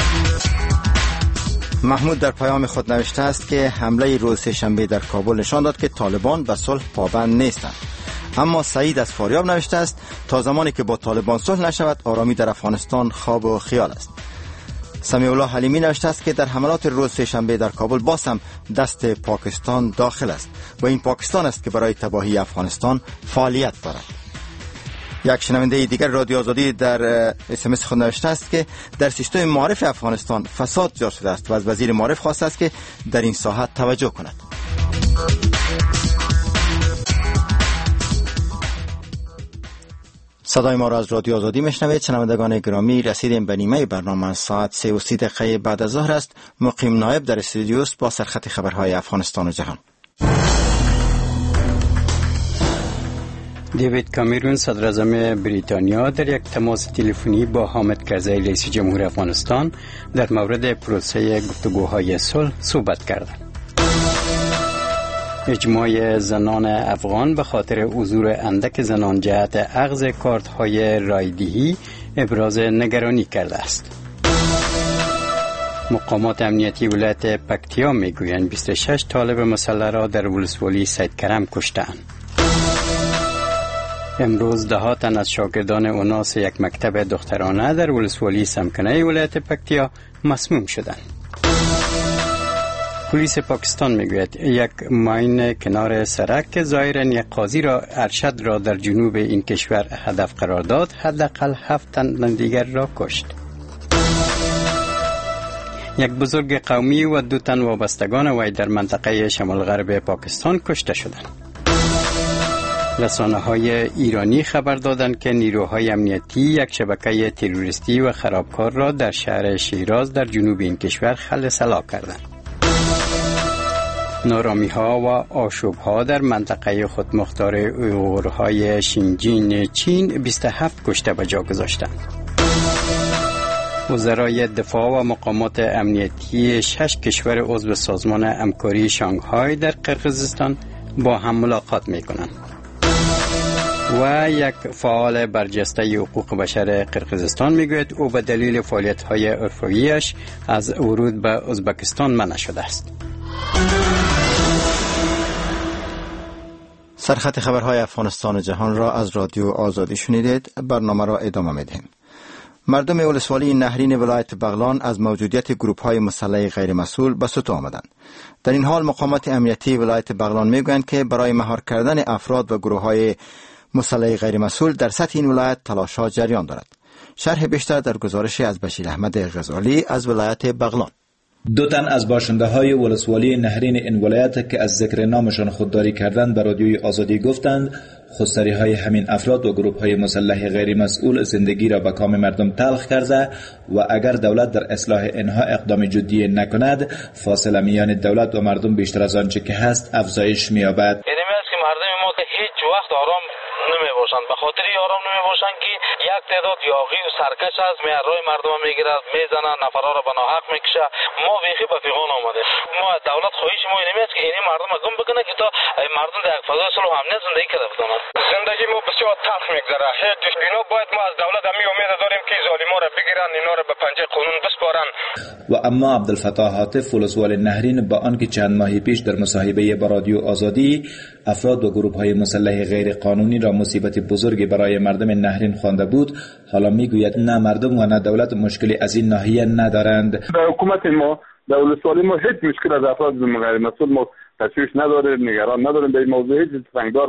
محمود در پیام خود نوشته است که حمله روز سه‌شنبه در کابل نشان داد که طالبان به صلح پابند نیستند. اما سعید از فاریاب نوشته است تا زمانی که با طالبان صلح نشود آرامی در افغانستان خواب و خیال است. سمیع الله حلیمی نوشته است که در حملات روز سه‌شنبه در کابل باز هم دست پاکستان داخل است و این پاکستان است که برای تباهی افغانستان فعالیت دارد. یک شنونده دیگر رادیو آزادی در اس ام اس خود نوشته است که در سیستم معارف افغانستان فساد جاری شده است و از وزیر معارف خواسته است که در این ساحت توجه کند. صدای ما را از رادیو آزادی میشنوید. شنوندگان گرامی، رسیدیم به نیمه برنامه. ساعت سه و سی دقیقه بعد از ظهر است. مقیم نایب در استودیو است با سرخط خبرهای افغانستان و جهان. دیوید کامرون صدر اعظم بریتانیا در یک تماس تلفنی با حامد کرزی رئیس جمهور افغانستان در مورد پروسه گفتگوهای صلح صحبت کردند. اجماع زنان افغان به خاطر حضور اندک زنان جهت اخذ کارت‌های رایدهی ابراز نگرانی کرده است. مقامات امنیتی ولایت پکتیا میگویند بیست و شش طالب مسلح را در ولسوالی سید کرم کشتند. امروز ده تن از شاگردان اوناس یک مکتب دخترانه در ولسوالی سمکنه ولایت پکتیا مسموم شدند. پلیس پاکستان میگوید یک ماین کنار سرک ظاهراً یک قاضی را ارشد را در جنوب این کشور هدف قرار داد، حداقل هفت تن دیگر را کشت. یک بزرگ قومی و دو تن وابستگان وی در منطقه شمال غرب پاکستان کشته شدند. رسانه‌های ایرانی خبر دادند که نیروهای امنیتی یک شبکه تروریستی و خرابکار را در شهر شیراز در جنوب این کشور خلع هلاک کردند. نارامی‌ها و آشوب‌ها در منطقه خودمختار اویغورهای شینجین چین بیست و هفت کشته به جا گذاشتند. وزرای دفاع و مقامات امنیتی شش کشور عضو سازمان همکاری شانگهای در قرقیزستان با هم ملاقات می‌کنند. و یک فعال برجسته حقوق بشر قرقیزستان میگوید او به دلیل فعالیت‌های عرفی‌اش از ورود به ازبکستان منع شده است. سرخط خبرهای افغانستان و جهان را از رادیو آزادی شنیدید. برنامه را ادامه میدهیم. مردم ولسوالی نهرین ولایت بغلان از موجودیت گروه‌های مسلح غیر مسئول به سطوح آمدند. در این حال مقامات امنیتی ولایت بغلان میگویند که برای مهار کردن افراد و گروه‌های مسلح غیر مسئول در سطح این ولایت تلاش‌ها جریان دارد. شرح بیشتر در گزارش از بشیر احمد غزالی از ولایت بغلان. دو تن از باشنده های ولسوالی نهرین این ولایت که از ذکر نامشان خودداری کردند به رادیوی آزادی گفتند خودسری های همین افراد و گروه های مسلح غیر مسئول زندگی را به کام مردم تلخ کرده و اگر دولت در اصلاح اینها اقدام جدی نکند فاصله میان دولت و مردم بیشتر از آنچه که هست افزایش می‌یابد. یعنی است که مردم ما هیچ وقت آرام نمی باشند، به خاطر آرام نمی باشند که یک تعداد یاغی و سرکش از میارای مردم میگیرد میزنه، نفرا را به ناحق میکشه. ما ویخی به فیغان آمده. ما دولت خواهش ما اینه است که این مردم گم بکنه که تا مردم در یک فضای صلح و امنیت زندگی کرده بتوانند. زندگی ما بسیار تلخ میگذره. هیچ اینا باید ما از دولت می امید داریم که ظالما را بگیرن، اینا را به پنجه قانون بسپارن. و اما عبدالفتاح حاطف ولسوال نهرین با آنکه چند ماهی پیش در مصاحبه با رادیو آزادی افراد و گروه‌های مسلح غیر قانونی را مصیبت بزرگی برای مردم نهرین خوانده بود، حالا میگوید نه مردم و نه دولت مشکلی از این ناحیه ندارند. در حکومت ما در ولسوالی ما هیچ مشکل از افراد غیر مسئول ما تشویش نداره، نگران نداریم به این موضوع، هیچ تفنگدار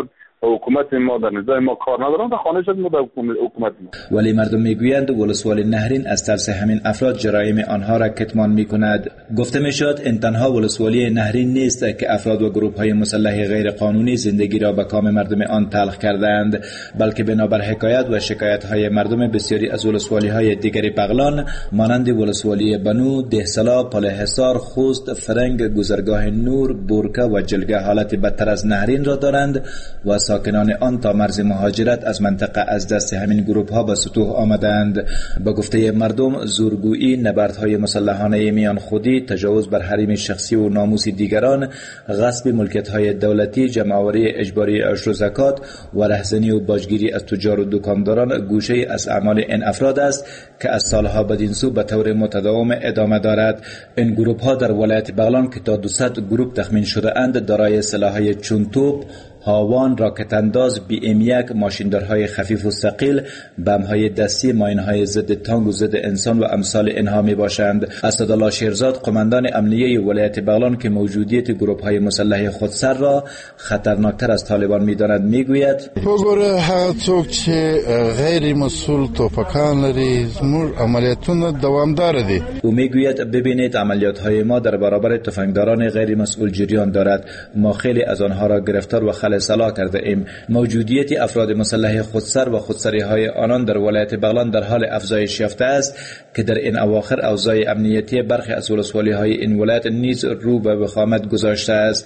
حکومت ما در نزاع ما کار ندارن و خانه شد ما در حکومت ما. ولی مردم میگویند ولسوالی نهرین از ترس همین افراد جرایم آنها را کتمان میکند. گفته میشد این تنها ولسوالی نهرین نیست که افراد و گروه های مسلح غیر قانونی زندگی را به کام مردم آن تلخ کردند، بلکه بنابر حکایت و شکایت های مردم بسیاری از ولسوالی های دیگری بغلان مانند ولسوالی بنو، دهسلا، پل حصار، خوست، فرنگ، گذرگاه نور، بورکه و جلگه حالت بدتر از نهرین را دارند و ساکنان آن تا مرز مهاجرت از منطقه از دست همین گروه ها به سطوح آمدند. با گفته مردم زورگویی، نبردهای مسلحانه میان خودی، تجاوز بر حریم شخصی و ناموس دیگران، غصب ملکیت های دولتی، جمعآوری اجباری عشر و زکات و رهزنی و باجگیری از تجار و دکانداران گوشه از اعمال این افراد است که از سالها بدین سو به طور متداوم ادامه دارد. این گروه ها در ولایت بغلان که تا دویست گروه تخمین شده اند دارای سلاح‌های چون توپ، هاوان، راکت انداز، بی ام یک، ماشیندارهای خفیف و ثقیل، بم‌های دستی، ماین‌های ضد تانک و ضد انسان و امثال اینها می باشند. اسدالله شیرزاد قماندان امنیه ولایت بغلان که موجودیت گروه‌های مسلح خودسر را خطرناکتر از طالبان می‌داند میگوید: وګوره هغه څوک چې غیر مسئول توپکان لري زموږ عملیاتونه دوامدار دي. او میگوید ببینید عملیات‌های ما در برابر تفنگداران غیر مسئول جریان دارد. ما خیلی از آنها را گرفتار و خل اصلاح کرده ایم. موجودیت افراد مسلح خودسر و خودسری های آنان در ولایت بغلان در حال افزایش یافته است که در این اواخر اوضاع امنیتی برخی از ولسوالی های این ولایت نیز رو به وخامت گذاشته است.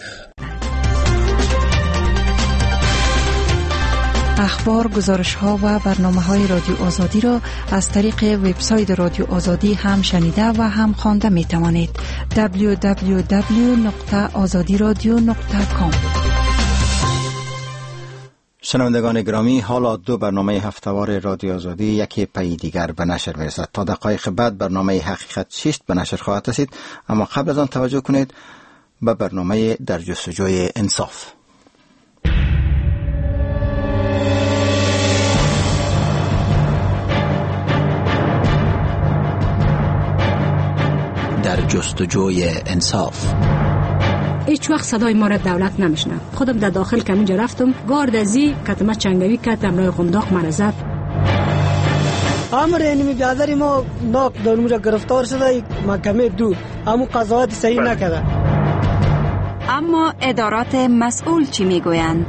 اخبار، گزارش‌ها و برنامه‌های رادیو آزادی را از طریق وبسایت رادیو آزادی هم شنیده و هم خوانده می‌توانید. دبلیو دبلیو دبلیو دات آزادی رادیو دات کام. شنوندگان گرامی، حالا دو برنامه هفتهوار رادیو آزادی یکی پی دیگر به نشر می‌رسد. تا دقایق بعد برنامه حقیقت چیست به نشر خواهد رسید، اما قبل از آن توجه کنید به برنامه در جستجوی انصاف. در جستجوی انصاف. هیچ وقت صدای ما را دولت نمیشنه. خودم در داخل که اینجا رفتم، گارد ازی کتمه چنگوی که تمرای قنداق من زد. امر اینمی بیادری ما ناک در اونجا گرفتار شده، محکمه دو امو قضاوت صحیح نکرده. اما ادارات مسئول چی میگویند؟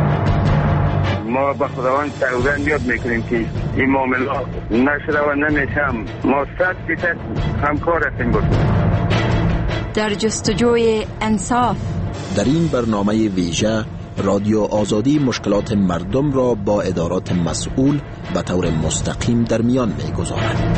ما با خداوند سوگند یاد میکنیم که این معاملات نشده و نمیشم. ما صد فیصد همکار هستیم بود. در جستجوی انصاف. در این برنامه ویژه رادیو آزادی مشکلات مردم را با ادارات مسئول به طور مستقیم در میان میگذارد.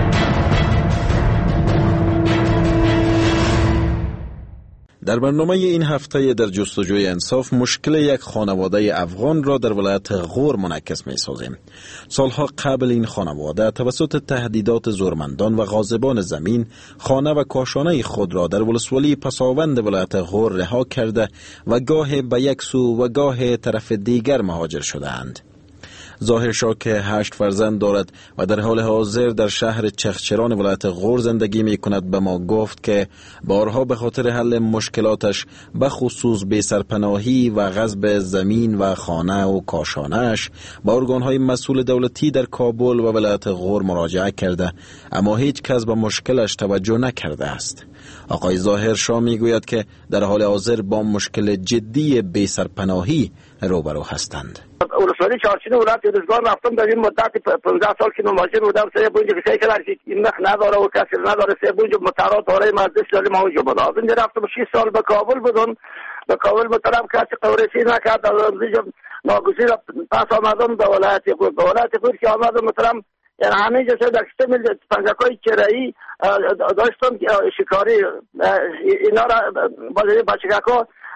در برنامه این هفته در جستجوی انصاف مشکل یک خانواده افغان را در ولایت غور منعکس می سازیم. سالها قبل این خانواده توسط تهدیدات زورمندان و غاصبان زمین خانه و کاشانه خود را در ولسوالی پساوند ولایت غور رها کرده و گاه به یک سو و گاه طرف دیگر مهاجر شده‌اند. ظاهر شاه که هشت فرزند دارد و در حال حاضر در شهر چخچران ولایت غور زندگی می کند به ما گفت که بارها به خاطر حل مشکلاتش به خصوص بی سرپناهی و غصب زمین و خانه و کاشانهش با ارگانهای مسئول دولتی در کابل و ولایت غور مراجعه کرده، اما هیچ کس به مشکلش توجه نکرده است. آقای ظاهر شاه می گوید که در حال حاضر با مشکل جدی بی سرپناهی روبرو هستند. ولسوالی چارچین ولایت روزگار رفتم در این مدت پانزده سال که مهاجر بودم. سه بونج کسی که در این نخ نداره و کسی نداره، سه بونج متعارف داره مجلس داره ما اونجا بود. از اینجا رفتم شش سال به کابل بودم. به کابل مطلب کسی قورسی نکرد. از اونجا ناگزیر پس آمدم به ولایت غور. به ولایت غور که آمدم مطلب یعنی همه جا در کشته مل پنجکای کرایی داشتم شکاری اینا را با بچگکا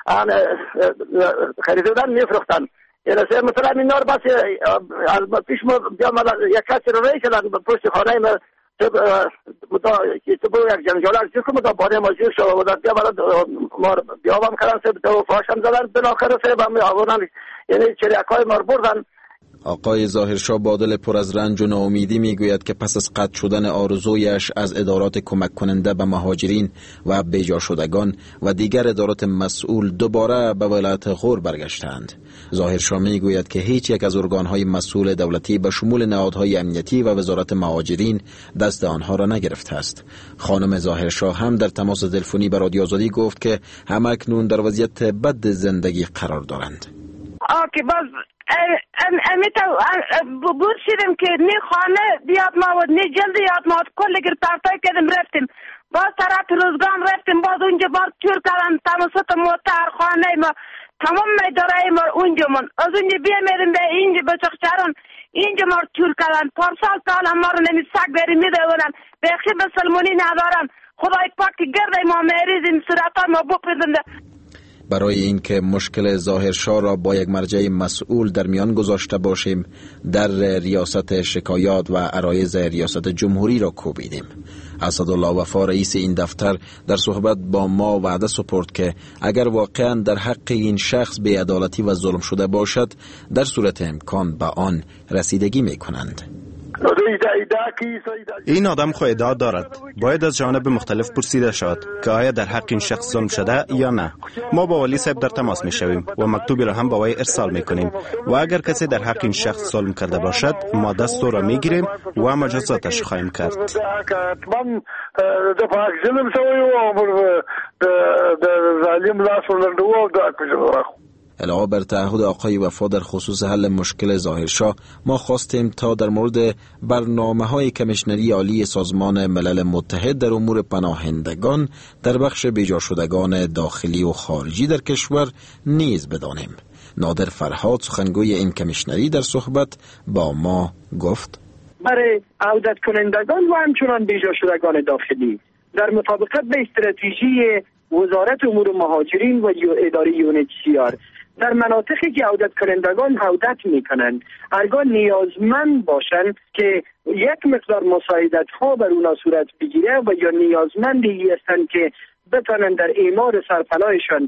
خریدن میفروختن. یعنی مثلا اینا رو بس از پیش ما بیام یک کسی رو رای کردن به پشت خانه ما تو برو یک جنجالر چیز کنم تا بانه ما جور شد و بیا برای ما بیابم کردن سه دو فاشم زدن بالاخره سه با می آوردن، یعنی چریک های ما رو بردن. آقای ظاهرشاه با دل پر از رنج و ناامیدی میگوید که پس از قطع شدن آرزویش از ادارات کمک کننده به مهاجرین و بیجا شدگان و دیگر ادارات مسئول دوباره به ولایت غور برگشتند. ظاهرشاه میگوید که هیچ یک از ارگانهای مسئول دولتی به شمول نهادهای امنیتی و وزارت مهاجرین دست آنها را نگرفته است. خانم ظاهرشاه هم در تماس تلفنی با رادیو آزادی گفت که همکنون در وضعیت بد زندگی قرار دارند. آکی باز امیتا بود شدیم که نی خانه بیاد ما و نی جلد یاد ما کل گر پرتای کردیم رفتیم باز طرف روزگان رفتیم باز اونجا باز تور کردن تماسط موتر خانه ما تمام میداره ما اونجا من از اونجا بیامیدیم به اینجا بچخچران اینجا ما تور کردن پارسال سال هم ما رو نمی سگ بریم میده بودن بخی به سلمونی ندارن خدای پاک گرده ما میریزیم صورت ما بپیدنده. برای اینکه مشکل ظاهرشاه را با یک مرجع مسئول در میان گذاشته باشیم، در ریاست شکایات و عرایض ریاست جمهوری را کوبیدیم. اسدالله وفا رئیس این دفتر در صحبت با ما وعده سپرد که اگر واقعا در حق این شخص بی‌عدالتی و ظلم شده باشد، در صورت امکان به آن رسیدگی می کنند. این آدم خو ادعا دارد. باید از جانب مختلف پرسیده شود که آیا در حق این شخص ظلم شده یا نه. ما با ولی صاحب در تماس می شویم و مکتوبی را هم با وی ارسال می کنیم و اگر کسی در حق این شخص ظلم کرده باشد، ما دست او را می گیریم و مجازاتش خواهیم کرد. علاوه بر تعهد آقای وفا در خصوص حل مشکل ظاهرشاه، ما خواستیم تا در مورد برنامه‌های کمیشنری عالی سازمان ملل متحد در امور پناهندگان در بخش بیجا شدگان داخلی و خارجی در کشور نیز بدانیم. نادر فرهاد سخنگوی این کمیشنری در صحبت با ما گفت: برای عودت کنندگان و همچنان بیجا شدگان داخلی در مطابقت به استراتژی وزارت امور مهاجرین و اداره یونیچیار در مناطقی که عودت کنندگان عودت میکنند هرگاه نیازمند باشند که یک مقدار مساعدت ها بر اونا صورت بگیره و یا نیازمندی هستند که بتانند در اعمار سرپناهشان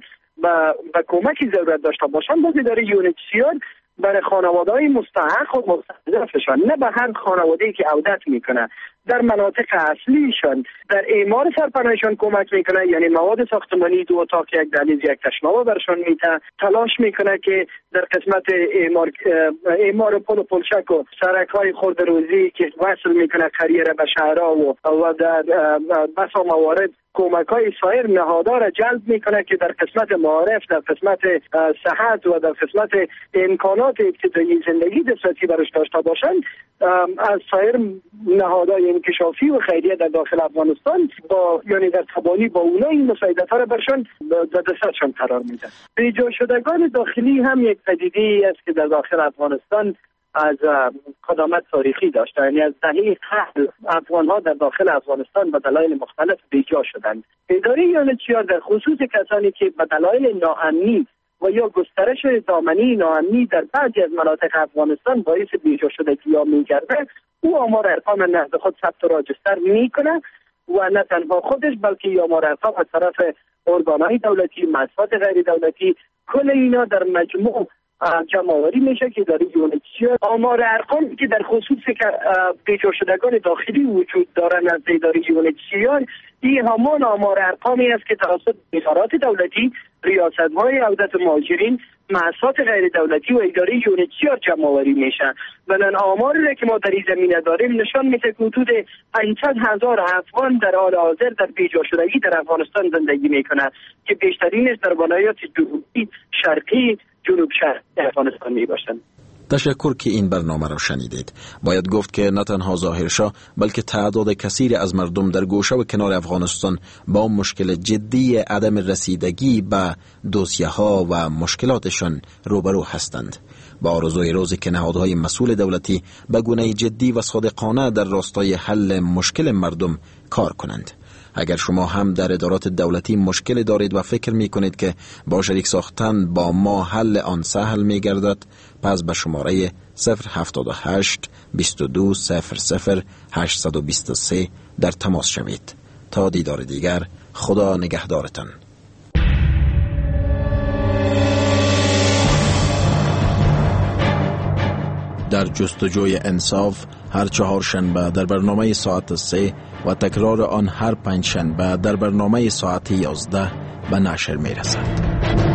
به کمکی ضرورت داشته باشند، باز اداره یونیچیار برای خانواده‌های مستحق و مستضعفشان، نه به هر خانواده‌ای که عودت میکنه در مناطق اصلیشان در اعمار سرپناهشان کمک میکنه، یعنی مواد ساختمانی، دو اتاق، یک دهلیز، یک تشنابه برشان میده. تلاش میکنه که در قسمت اعمار اعمار پل و پلچک و سرک‌های خردروزی که وصل میکنه قریه به شهرها و و در بسا موارد کمک‌های سایر نهادها را جلب میکنه که در قسمت معارف، در قسمت صحت و در قسمت امکانات ابتدایی زندگی دسترسی برش داشته باشند. از سایر نهادهای انکشافی و خیریه در داخل افغانستان با یعنی در تبانی با اونا این مساعدت‌ها را برشان در دستشان قرار میده. بیجا شدگان داخلی هم یک پدیده‌ای است که در داخل افغانستان از قدامت تاریخی داشته، یعنی از دهه قبل افغان‌ها در داخل افغانستان به دلایل مختلف بیجا شدند. اداره یونیچیار در خصوص کسانی که به دلایل ناامنی و یا گسترش دامنی ناامنی در بعضی از مناطق افغانستان باعث بیجا شدگی ها می‌گرده، او آمار ارقام نزد خود ثبت و راجستر میکنه و نه تنها خودش بلکه آمار ارقام از طرف ارگان‌های دولتی، مؤسسات غیر دولتی، کل اینا در مجموع جمع‌آوری میشه که در یونیچیار آمار ارقامی که در خصوص بیجا شدگان داخلی وجود دارن از اداره یونیچیار، این همان آمار ارقامی است که توسط ادارات دولتی، ریاست‌های عودت مهاجرین، مؤسسات غیر دولتی و اداره یونیچیار جمع‌آوری میشن. بنان آماری را که ما در این زمینه داریم نشان میده که حدود پانصد هزار افغان در حال حاضر در بیجا شدگی در افغانستان زندگی میکنند که بیشترینش در ولایات جنوبی، شرقی، جنوب شرقی افغانستان میباشند. تشکر که این برنامه را شنیدید. باید گفت که نه تنها ظاهرشاه بلکه تعداد کثیر از مردم در گوشه و کنار افغانستان با مشکل جدی عدم رسیدگی به دوسیه ها و مشکلاتشان روبرو هستند. با آرزوی روزی که نهادهای مسئول دولتی به گونه جدی و صادقانه در راستای حل مشکل مردم کار کنند. اگر شما هم در ادارات دولتی مشکل دارید و فکر می کنید که با شریک ساختن با ما حل آن سهل می گردد، پس به شماره صفر هفت هشت بیست و دو صفر صفر هشت دو سه در تماس شوید. تا دیدار دیگر، خدا نگهدارتان. در جستجوی انصاف هر چهار شنبه در برنامه ساعت سه و تکرار آن هر پنج شنبه در برنامه ساعت یازده به نشر می رسد.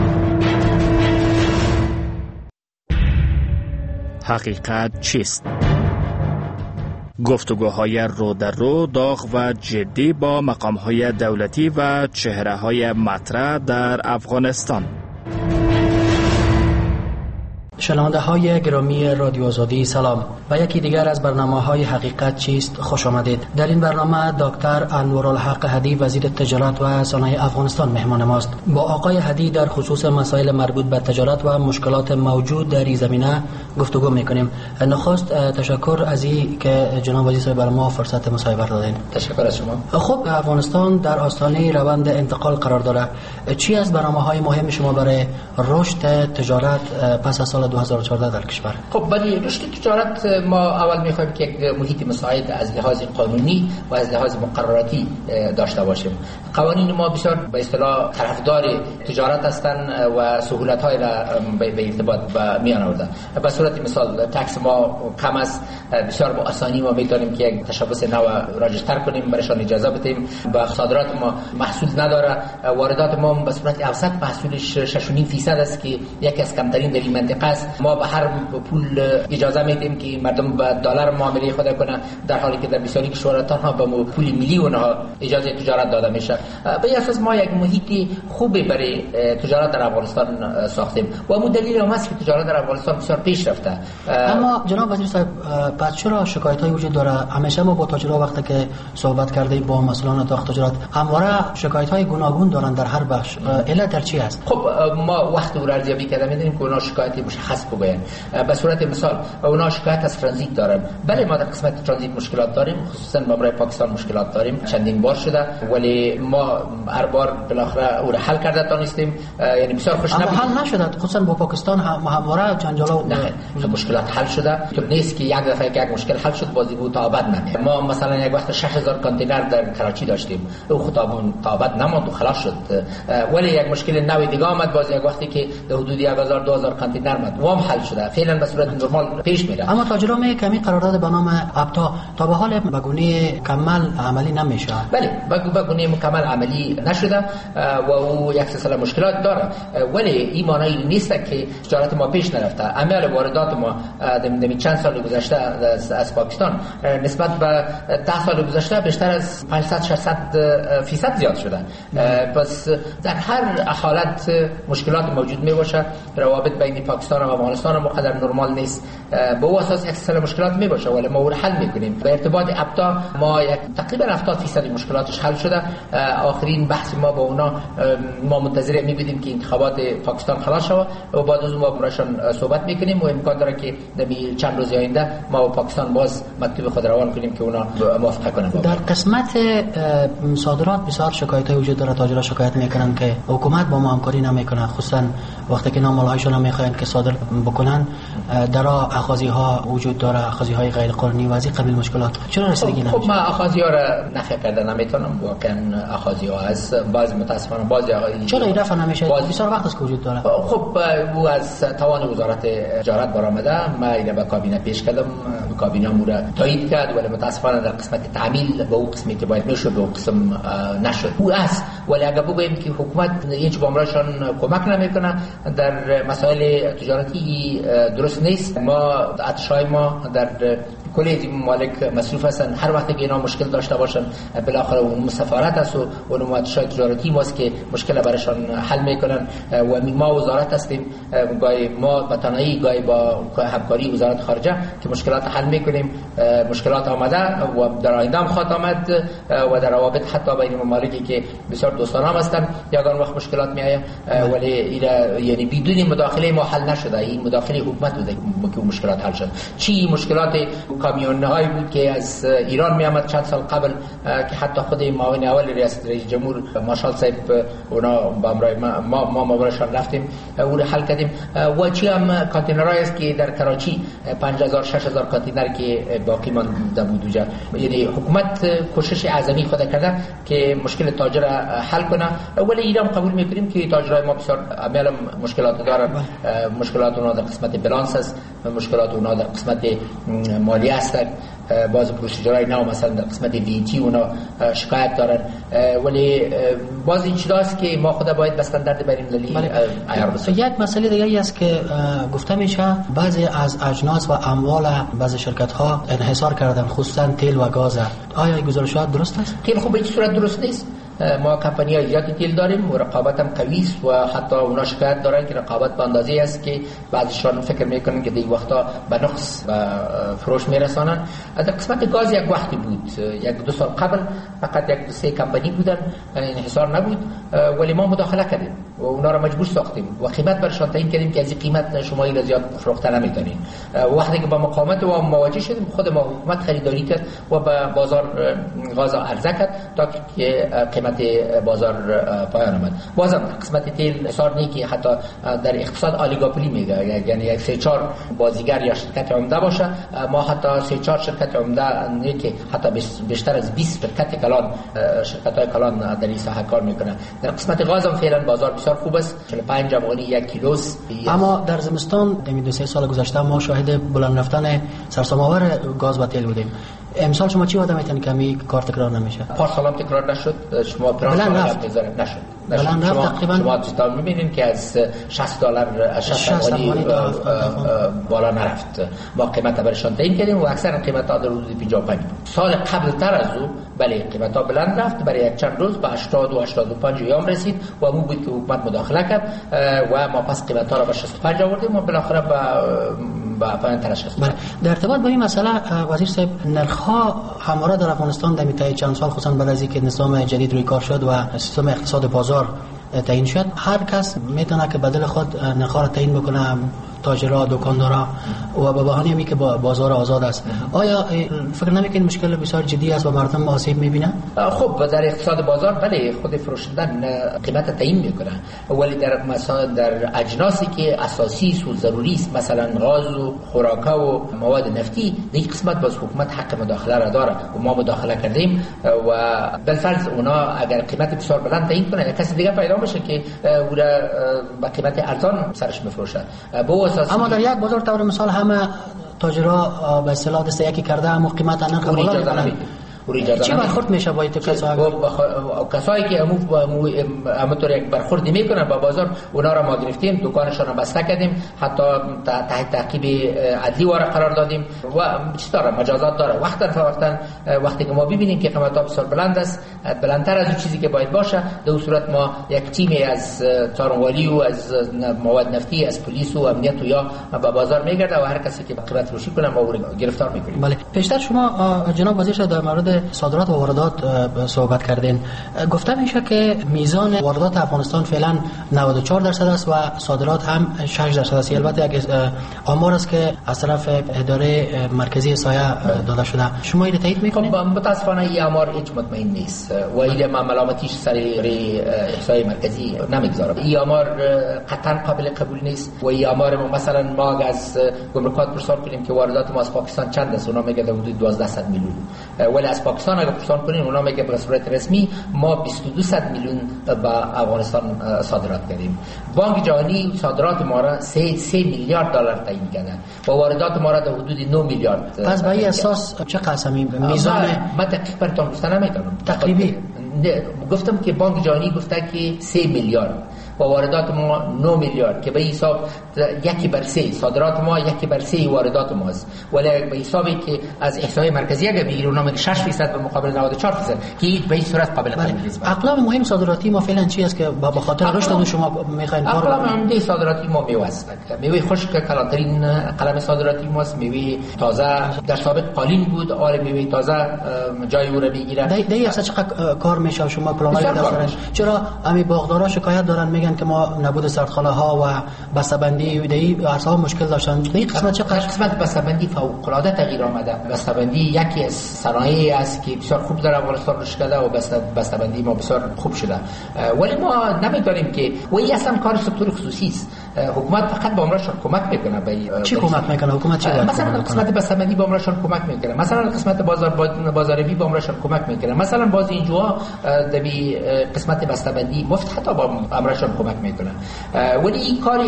حقیقت چیست؟ گفتگوهای رو در رو، داغ و جدی با مقامهای دولتی و چهره‌های مطرح در افغانستان. شنونده های گرامی رادیو آزادی سلام. و یکی دیگر از برنامه های حقیقت چیست خوش آمدید. در این برنامه دکتر انورالحق هدی وزیر تجارت و صنایع افغانستان مهمان ماست. با آقای هدی در خصوص مسائل مربوط به تجارت و مشکلات موجود در این زمینه گفتگو میکنیم. نخست تشکر از این که جناب وزیر صاحب برای ما فرصت مصاحبه دادین. تشکر از شما. خب افغانستان در آستانه روند انتقال قرار داره. چی از برنامه‌های مهم شما برای رشد تجارت پس از سال دو هزار و چهارده در کشور؟ خب برای رشد تجارت ما اول می‌خوایم که یک محیط مساعد از لحاظ قانونی و از لحاظ مقرراتی داشته باشیم. قوانین ما بسیار به اصطلاح طرفدار تجارت هستند و سهولت‌های را به ارتباط با میان آورده. به صورت مثال تکس ما کم است، بسیار با آسانی ما میتونیم که یک تشبث نو راجستر کنیم، برایشان اجازه بدیم. با صادرات ما محصول نداره، واردات ما به صورت اوسط محصولش شش و نیم درصد است که یکی از کمترین در این منطقه است. ما به هر پول اجازه میدیم که مردم با دلار معامله خود کنه، در حالی که در بسیاری کشورها تنها به پول ملی اونها اجازه تجارت داده میشه. به اساس ما یک محیط خوبی برای تجارت در افغانستان ساختیم و مو دلیل هم است که تجارت در افغانستان بسیار پیش رفته. اما جناب وزیر صاحب پس چرا شکایت‌های وجود داره؟ همیشه ما با تاجرها وقتی که صحبت کردیم با مسئولان داخل تجارت همواره شکایت‌های گوناگون دارن در هر بخش. علت در چی است؟ خب ما وقت او ارزیابی کردیم می‌دونیم که اونا شکایت مشخص بگوین. به صورت مثال اونا شکایت از ترانزیت دارن. بله ما در قسمت ترانزیت مشکلات داریم، خصوصا با برای پاکستان مشکلات داریم، چندین بار شده، ولی ما هر بار بالاخره او را حل کرده تانستیم. یعنی بسیار خوش نبود. حل نشده، خصوصا با پاکستان همواره جنجال نه مشکلات حل شده. تو نیست که یک دفعه که یک مشکل حل شد بازی بود تا ابد نمیاد. ما مثلا یک وقت شش هزار کانتینر در کراچی داشتیم، او خطابون تا ابد نماند و خلاص شد. ولی یک مشکل نوی دیگه آمد، باز یک وقتی که در حدود یک هزار دو هزار کانتینر آمد وام حل شده. فعلا به صورت نرمال پیش میره. اما تاجرها می کمی قرارداد به نام ابتا تا به حال به گونه کامل عملی نمیشه. بله به گونه مکمل عملی نشده و او یک سلسله مشکلات داره، ولی این معنی نیست که تجارت ما پیش نرفته. عمل واردات ما در چند سال گذشته از پاکستان نسبت به ده سال گذشته بیشتر از پانصد ششصد فیصد زیاد شده. پس در هر حالت مشکلات موجود می باشه. روابط بین پاکستان و افغانستان مقدر نرمال نیست، به او اساس یک سلسله مشکلات می باشه، ولی ما او حل میکنیم. به ارتباط ابتا ما یک تقریبا هفتاد درصد مشکلاتش حل شده. آخرین بحث ما با اونا ما منتظر می بودیم که انتخابات پاکستان خلاص شود و بعد از اون ما براشون صحبت میکنیم و امکان داره که در چند روز آینده ما با پاکستان باز مکتوب خود روان کنیم که اونا موافقه کنن. در قسمت صادرات بسیار شکایت‌های وجود داره. تاجرها شکایت میکنن که حکومت با ما همکاری نمیکنه، خصوصا وقتی که نامالهایشون نمیخواین که صادر بکنن. در اخاذی ها وجود داره، اخاذی های غیر قانونی و از این قبیل مشکلات. چرا رسیدگی نمیشه؟ خب ما اخاذی ها را نفی کردن نمیتونم، واقعا اخاذی ها از بعضی متاسفانه بعضی چرا این دفعه نمیشه؟ بسیار وقت است که وجود داره. خب او از توان وزارت تجارت برآمده. ما اینو به کابینه پیش کردم، کابینه مو را تایید کرد، ولی متاسفانه در قسمت تعمیل به اون قسمتی که باید میشه به اون قسم نشد. او است، ولی اگر بگوییم که حکومت هیچ بامراشون کمک نمیکنه در مسائل تجارتی درست نیست. ما اتشای ما در کل این ممالک مصروف هستن، هر وقت که اینا مشکل داشته باشن بالاخره اون سفارت است و اون اتشای تجارتی ماست که مشکل براشون حل میکنن و ما وزارت هستیم. گاهی ما به تنهایی گاهی با همکاری وزارت خارجه که مشکلات حل میکنیم. مشکلات آمده و در آینده هم خواهد آمد و در روابط حتی بین ممالکی که بسیار دوستانه هستن یگان وقت مشکلات میآید، ولی اینا یعنی بدون مداخله ما حل نشده. این مداخله حکومت بوده که مشکلات حل شد. چی مشکلات کامیون‌های بود که از ایران می آمد چند سال قبل که حتی خود معاون اول ریاست رئیس جمهور مارشال صاحب اونا با امرای ما ما مبارشان رفتیم او رو حل کردیم. و چی هم کانتینرهای است که در کراچی پنج هزار شش هزار کانتینر که باقی مانده بود اونجا. یعنی حکومت کوشش اعظمی خود کرده که مشکل تاجر حل کنه، ولی ایران قبول می‌کنیم که تاجرای ما بسیار عملا مشکلات دارن. مشکلات اونها در قسمت بالانس است، مشکلات اونا در قسمت مالی هستن، باز پروسیجرهای نو مثلا در قسمت ویتی اونا شکایت دارن، ولی باز این چیزاست که ما خود باید به استاندارد بین‌المللی عیار بسازیم. یک مسئله دیگه ای است که گفته میشه بعضی از اجناس و اموال بعضی شرکت ها انحصار کردن، خصوصا تیل و گاز. آیا این گزارشات درست است؟ تیل خب به این صورت درست نیست. ما کمپانی های زیادی تیل داریم و رقابت هم قوی است و حتی اونا شکایت دارن که رقابت به اندازه‌ای است که بعضیشان فکر میکنن که در این وقتا به نقص و فروش میرسانن. در قسمت گاز یک وقتی بود، یک دو سال قبل فقط یک دو سه کمپانی بودن، انحصار نبود، ولی ما مداخله کردیم و اونا را مجبور ساختیم و قیمت برشان تعیین کردیم که از این قیمت شما این زیاد فروخته نمیتونین. وقتی که با مقاومت و مواجه شدیم خود ما حکومت خریداری کرد و به بازار غاز عرضه کرد تا که قیمت بازار پایان آمد. بازم قسمت تیل اصار نی که حتی در اقتصاد آلیگوپولی میگه، یعنی یک سه چهار بازیگر یا شرکت عمده باشه، ما حتی سه چهار شرکت عمده نی که حتی بیشتر از بیست شرکت کلان شرکت های کلان در این ساحه کار میکنن. در قسمت غاز هم فعلا بازار بسیار خوب است، چهل و پنج افغانی یک کیلوست. اما در زمستان در دو سه سال گذشته ما شاهد بلند رفتن سرسام‌آور گاز و تیل بودیم. امسال شما چی وعده میتونید که می کار تکرار نمیشه؟ پارسال هم تکرار نشد. شما بلند رفت نشد. بلند رفت تقریبا. شما دیجیتال میبینید که از شصت دلار شصت افغانی بالا نرفت. ما قیمت برشان تعیین کردیم و اکثر قیمت ها در حدود پنجاه و پنج بود. سال قبل تر از او بله قیمت ها بلند رفت، برای یک چند روز به هشتاد و هشتاد و پنج یوم رسید و اون بود که حکومت مداخله کرد و ما پس قیمت ها را به شصت و پنج آوردیم و بالاخره به با پایان ترش است. در ارتباط با این مسئله وزیر صاحب، نرخ‌ها همواره در افغانستان در میته چند سال خصوصا بعد از اینکه نظام جدید روی کار شد و سیستم اقتصاد بازار تعیین شد، هر کس میتونه که بدل خود نرخ‌ها را تعیین بکنه، تاجرها، دکاندارا، و به بهانه اینکه با بازار آزاد است. آیا فکر نمی‌کنید مشکل بسیار جدی است و مردم آسیب می‌بینن؟ خب در اقتصاد بازار بله خود فروشندن قیمت تعیین می‌کنه، ولی در مثلا در اجناسی که اساسی و ضروری است مثلا غاز و خوراک و مواد نفتی، این قسمت باز حکومت حق مداخله را داره و ما مداخله کردیم و بالفرض اونا اگر قیمت بسیار بلند تعیین کنه کسی دیگه پیدا میشه که او را با قیمت ارزان سرش می‌فروشه. اما در یک بازار طور مثال همه تاجرها به اصطلاح دست یکی کرده اما قیمت نرخ بالا می‌کنن. چی برخورد میشه با این کسایی کسایی که همو همونطور یک برخورد میکنن با بازار؟ اونا را ما گرفتیم، دکانشان را بسته کردیم، حتی تحت تعقیب عدلی وارا قرار دادیم و چی داره مجازات داره. وقتا فوقتا وقتی که ما ببینیم که قیمت ها بسیار بلند است، بلندتر از اون چیزی که باید باشه، در صورت ما یک تیمی از څارنوالي و از مواد نفتی، از پلیس و امنیت و یا با بازار میگرده و هر کسی که قیمت فروشی کنه ما گرفتار میکنیم. بله، پیشتر شما جناب وزیر شاه در مورد صادرات و واردات صحبت کردین. گفته میشه که میزان واردات افغانستان فعلا نود و چهار درصد است و صادرات هم شش درصد است. البته یک آمار است که از طرف اداره مرکزی سایه داده شده. شما این تایید میکنید؟ متاسفانه این آمار هیچ مطمئن نیست و این ملامتیش سر احصای مرکزی نمیگذاره. این آمار قطعا قابل قبول نیست و این آمار مثلا ما از گمرکات پرسان کنیم که واردات ما از پاکستان چند است، اونا میگه حدود دوازده میلیون، ولی از پاکستان اگه پرسان کنیم اونا میگه به صورت رسمی ما بیست و دو میلیون به افغانستان صادرات کردیم. بانک جهانی صادرات ما را سه میلیارد دلار تعیین کرده و واردات ما را در حدود نه میلیارد. پس به این اساس چه قسمی میزان ما دقیق براتون گفتن نمیتونم تقریبی گفتم که بانک جهانی گفته که سه میلیارد و واردات ما نه میلیارد که به حساب یکی بر سه صادرات ما یکی بر سه واردات ماست، ولی به حسابی که از احصای مرکزی اگه بگیریم اونا میگه شش درصد به مقابل نود و چهار درصد که به این صورت قابل قبول نیست. اقلام مهم صادراتی ما فعلا چی است که به خاطر رشد شما میخواین کار اقلام عمده صادراتی ما میوه است. میوه خشک کلانترین قلم صادراتی ماست، میوه تازه در سابق قالین بود، آره میوه تازه جای او رو میگیره. دی اصلا چقدر کار میشه شما پلانای دارین؟ چرا همین باغدارا شکایت دارن میگن که ما نبود سردخانه ها و بسته‌بندی دی اصلا مشکل داشتن. این قسمت چه قسمت بسته‌بندی فوق العاده تغییر آمده. بسته‌بندی یکی از صنایعی است که بسیار خوب در افغانستان رشد کرده و بسته‌بندی ما بسیار خوب شده، ولی ما نمیدونیم که و این اصلا کار سکتور خصوصی است. حکومت فقط به عمرشان کمک میکنه. به چی کمک میکنه حکومت؟ چی مثلا قسمت بسته‌بندی به عمرشان کمک میکنه، مثلا قسمت بازار بازاریابی به عمرشان کمک میکنه، مثلا باز اینجا دبی قسمت بسته‌بندی مفت حتی با عمرشان کمک میکنه. ولی این کار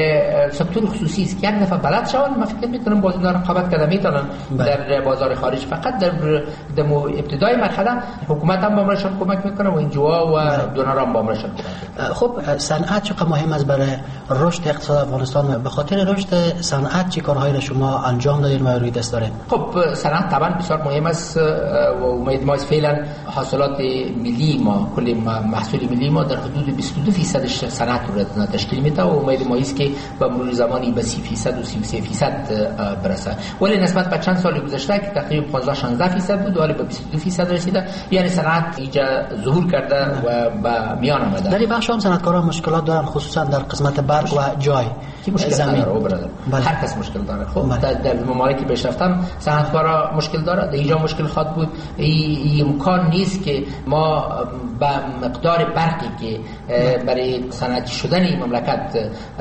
سکتور خصوصی است که یک نفر بلد شون، من فکر میکنم باز اینا رقابت کرده میتونن در بازار خارج. فقط در در ابتدای مرحله حکومت هم به عمرشان کمک میکنه و اینجا و دونران به عمرشان کمک میکنه. خب صنعت چقدر مهم است برای رشد اقتصاد افغانستان؟ به خاطر رشد صنعت چه کارهایی را شما انجام دادید و روی دست دارید؟ خب صنعت طبعا بسیار مهم است و امید ما فعلا حاصلات ملی ما، کل محصول ملی ما در حدود بیست و دو درصد صنعت رو تشکیل میده و امید ما است که به مرور زمانی به سی درصد و سی و سه درصد برسه. ولی نسبت به چند سال گذشته که تقریبا پانزده شانزده درصد بود، حالا به بیست و دو درصد رسیده. یعنی صنعت اینجا ظهور کرده و به میان آمده. در این بخش هم صنعتکاران مشکلات دارن، خصوصا در قسمت برق و جای کی مشکل زمین داره برادر. هر کس مشکل داره. خب در, در ممالک پیشرفتم صنعتکارا مشکل داره، در اینجا مشکل خاط بود. این امکان نیست که ما با مقدار برقی که برای صنعتی شدن این مملکت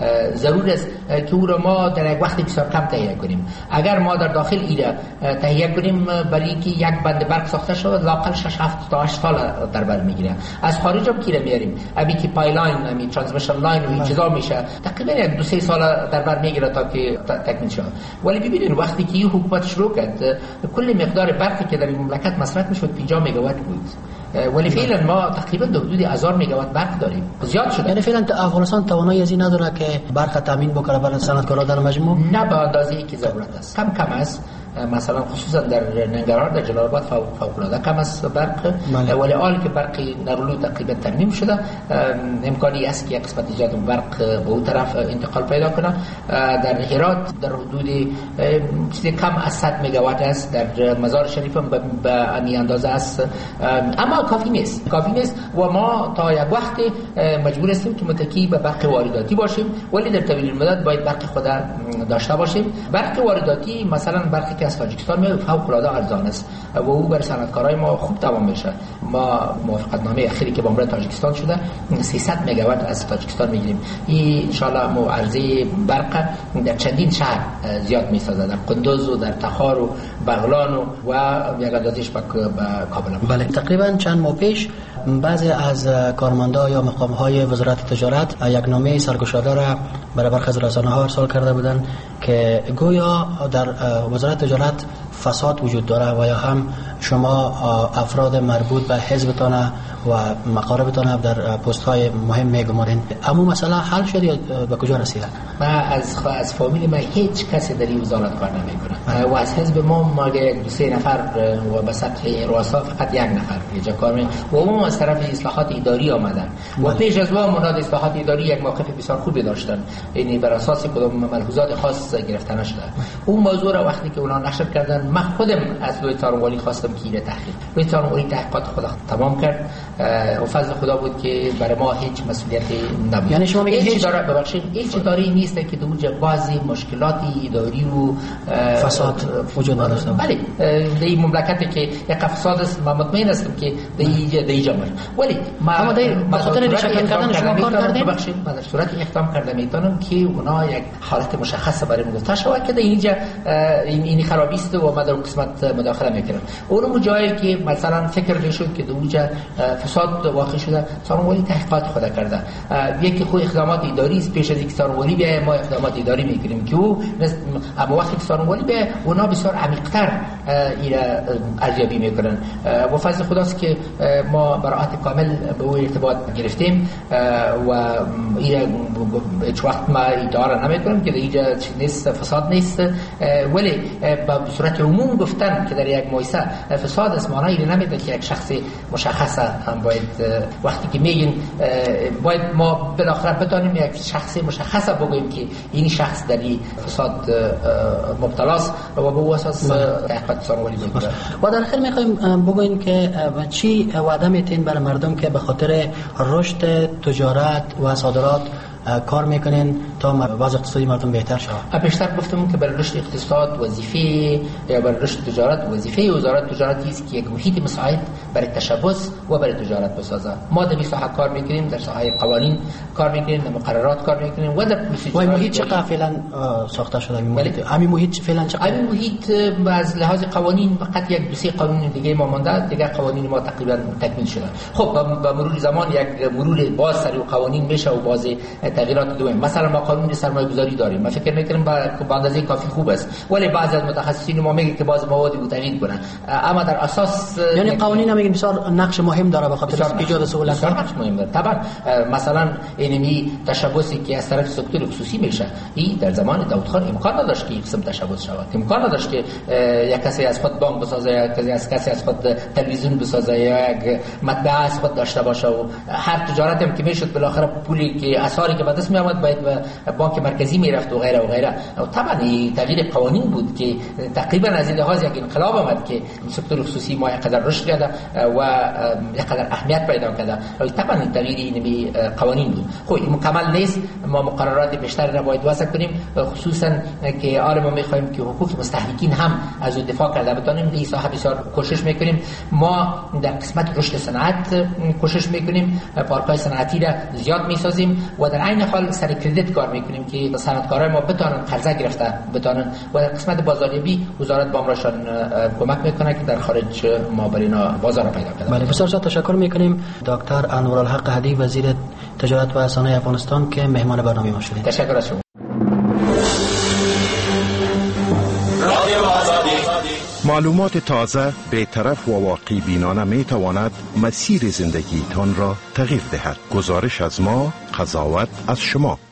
ضرور است که او را ما در یک وقت بسیار کم تهیه کنیم. اگر ما در داخل ایران تهیه کنیم برای اینکه یک بند برق ساخته شود لاقل شش هفت تا هشت سال در بر میگیره. از خارج هم کی میاریم؟ ابی که پایلاین، امی ترانسمیشن لاین و این چیزا میشه تقریبا یک دو سه سال در بر میگیره تا که تکمیل شه. ولی ببینید وقتی که این حکومت شروع کرد کل مقدار برقی که در این مملکت مصرف میشد پنجاه مگاوات بود. ولی فعلا ما تقریبا در حدود هزار مگاوات برق داریم. زیاد شده. یعنی فعلا افغانستان توانایی از این نداره که برق تامین بکنه برای صنعتکاران در مجموع؟ نه به اندازه‌ای که ضرورت است. کم کم است. مثلا خصوصا در ننگرهار در جلال آباد فوق العاده کم است برق، ولی حال که برق نقلو تقریبا ترمیم شده امکانی است که یک قسمت ایجاد برق به اون طرف انتقال پیدا کنه. در هرات در حدود چیزی کم از صد مگاوات است، در مزار شریف هم به همین اندازه است، اما کافی نیست کافی نیست و ما تا یک وقت مجبور هستیم که متکی به برق وارداتی باشیم، ولی در طویل المدت باید برق خود داشته باشیم. برق وارداتی مثلا برقی که از تاجیکستان میاد فوق العاده ارزان است و او برای صنعتکارای ما خوب تمام میشه. ما موافقتنامه اخیری که با عمره تاجیکستان شده سیصد مگاوات از تاجیکستان میگیریم. این ان شاء الله مو عرضه برق در چندین شهر زیاد میسازه، در قندوز و در تخار و بغلان و یک عددش به کابل. بله تقریبا چند ماه پیش بعضی از کارمندان یا مقام‌های وزارت تجارت یک نامه سرگشاده را برای برخی از رسانه‌ها ارسال کرده بودند که گویا در وزارت تجارت فساد وجود داره و یا هم شما افراد مربوط به حزبتان و مقاربتان در پست های مهم میگمارین. اما مسئله حل شد یا به کجا رسیده؟ ما از از فامیل ما هیچ کسی در این وزارت کار نمیکنه و از حزب ما ما یک دو سه نفر و به سطح رؤسا فقط یک نفر اینجا کار می و اون از طرف اصلاحات اداری آمدن و پیش از اون مناد اصلاحات اداری یک موقف بسیار خوبی داشتن، یعنی بر اساس کدام ملحوظات خاص گرفته نشده. اون موضوع را وقتی که اونا نشر کردن من خودم از لوی تاروالی خواستم که ایره تحقیق لوی تاروالی تحقیقات خود تمام کرد و فضل خدا بود که برای ما هیچ مسئولیتی نبود. یعنی شما میگید هیچ اداره ببخشید هیچ اداره نیست که در اونجا بعضی مشکلات اداری و فساد وجود نداشته. بله در این مملکتی که یک فساد است من مطمئن هستم که در اینجا در اینجا ولی ما اما به خاطر ریشه کردن شما کار کردید؟ ببخشید من در صورت اقدام کرده میتونم که اونا یک حالت مشخص برای من گفته شود که در اینجا این این خرابی است و ما در قسمت مداخله میکنم. اون جایی که مثلا فکر میشد که در اونجا فساد واقع شده سارنوالی تحقیقات خود کرده. یکی خود اقدامات اداری است پیش از اینکه سارنوالی به ما اقدامات اداری میکنیم که او اما وقتی که سارنوالی به اونا بسیار عمیق‌تر اینا ارزیابی میکنن و فضل خداست که ما براحت کامل به او ارتباط گرفتیم و اینا هیچ وقت ما اداره نمیکنیم که اینجا نیست فساد نیست، ولی به صورت عموم گفتن که در یک مؤسسه فساد است معنی نمیده که یک شخص مشخص هم باید وقتی که میگین باید ما بالاخره بدانیم یک شخص مشخص بگوییم که این شخص در این فساد مبتلا است و به اون اساس تحقیقات سارنوالی میکنه. و در آخر میخوایم بگوییم که چی وعده میتین برای مردم که به خاطر رشد تجارت و صادرات کار میکنین تا وضع اقتصادی مردم بهتر شود؟ بیشتر گفتم که برای رشد اقتصاد وظیفه یا برای رشد تجارت وظیفه وزارت تجارت است که یک محیط مساعد برای تشبث و برای تجارت بسازه. ما در ساحه کار میکنیم، در ساحه قوانین کار میکنیم، در مقررات کار میکنیم و در و محیط چقدر فعلا ساخته شده؟ همین محیط فعلا چقدر؟ همین محیط از لحاظ قوانین فقط یک دو سه قانون دیگه ما مونده، دیگه قوانین ما تقریبا تکمیل شده. خب با مرور زمان یک مرور باز سری قوانین میشه و باز تغییرات دوم. مثلا ما قانون سرمایه گذاری داریم، من فکر میکنم با اندازه کافی خوب است، ولی بعضی از متخصصین ما میگن که باز مواد رو تغییر کنن. اما در اساس یعنی قوانین میگن بسیار نقش مهم داره به خاطر ایجاد سهولت. نقش مهم داره طبعا. مثلا اینمی تشبثی که از طرف سکتور خصوصی میشه، این در زمان داود خان امکان نداشت که این قسم تشبث شود، امکان نداشت که یک کسی از خود بانک بسازه، یک کسی از کسی از خود تلویزیون بسازه یا یک مطبعه از خود داشته باشه و هر تجارت هم که میشد بالاخره پولی که اثاری که به دست می آمد باید به بانک مرکزی میرفت و غیره و غیره. و طبعا این تغییر قوانین بود که تقریبا از این لحاظ یک انقلاب آمد که سکتور خصوصی ما یقدر رشد کرده و یقدر اهمیت پیدا کرده. و طبعا این تغییر این قوانین بود. خب این مکمل نیست، ما مقررات بیشتر را باید وضع کنیم، خصوصا که آره ما میخوایم که حقوق مستهلکین هم از اون دفاع کرده بتونیم. این ساحه بسیار کوشش میکنیم. ما در قسمت رشد صنعت کوشش میکنیم، پارک‌های صنعتی را زیاد میسازیم و در عین حال سر کردیت کار میکنیم که صنعتکارای ما بتونن قرضه گرفته بتونن و در قسمت بازاریابی وزارت بامراشان کمک میکنه که در خارج ما برای اینا بازار پیدا کنیم. بله بسیار زیاد تشکر میکنیم دکتر انورالحق هدی وزیر تجارت و صنایع افغانستان که مهمان برنامه ما شدید. تشکر از شما. معلومات تازه، بی‌طرف و واقعی بینانه می تواند مسیر زندگی تان را تغییر دهد. گزارش از ما، قضاوت از شما.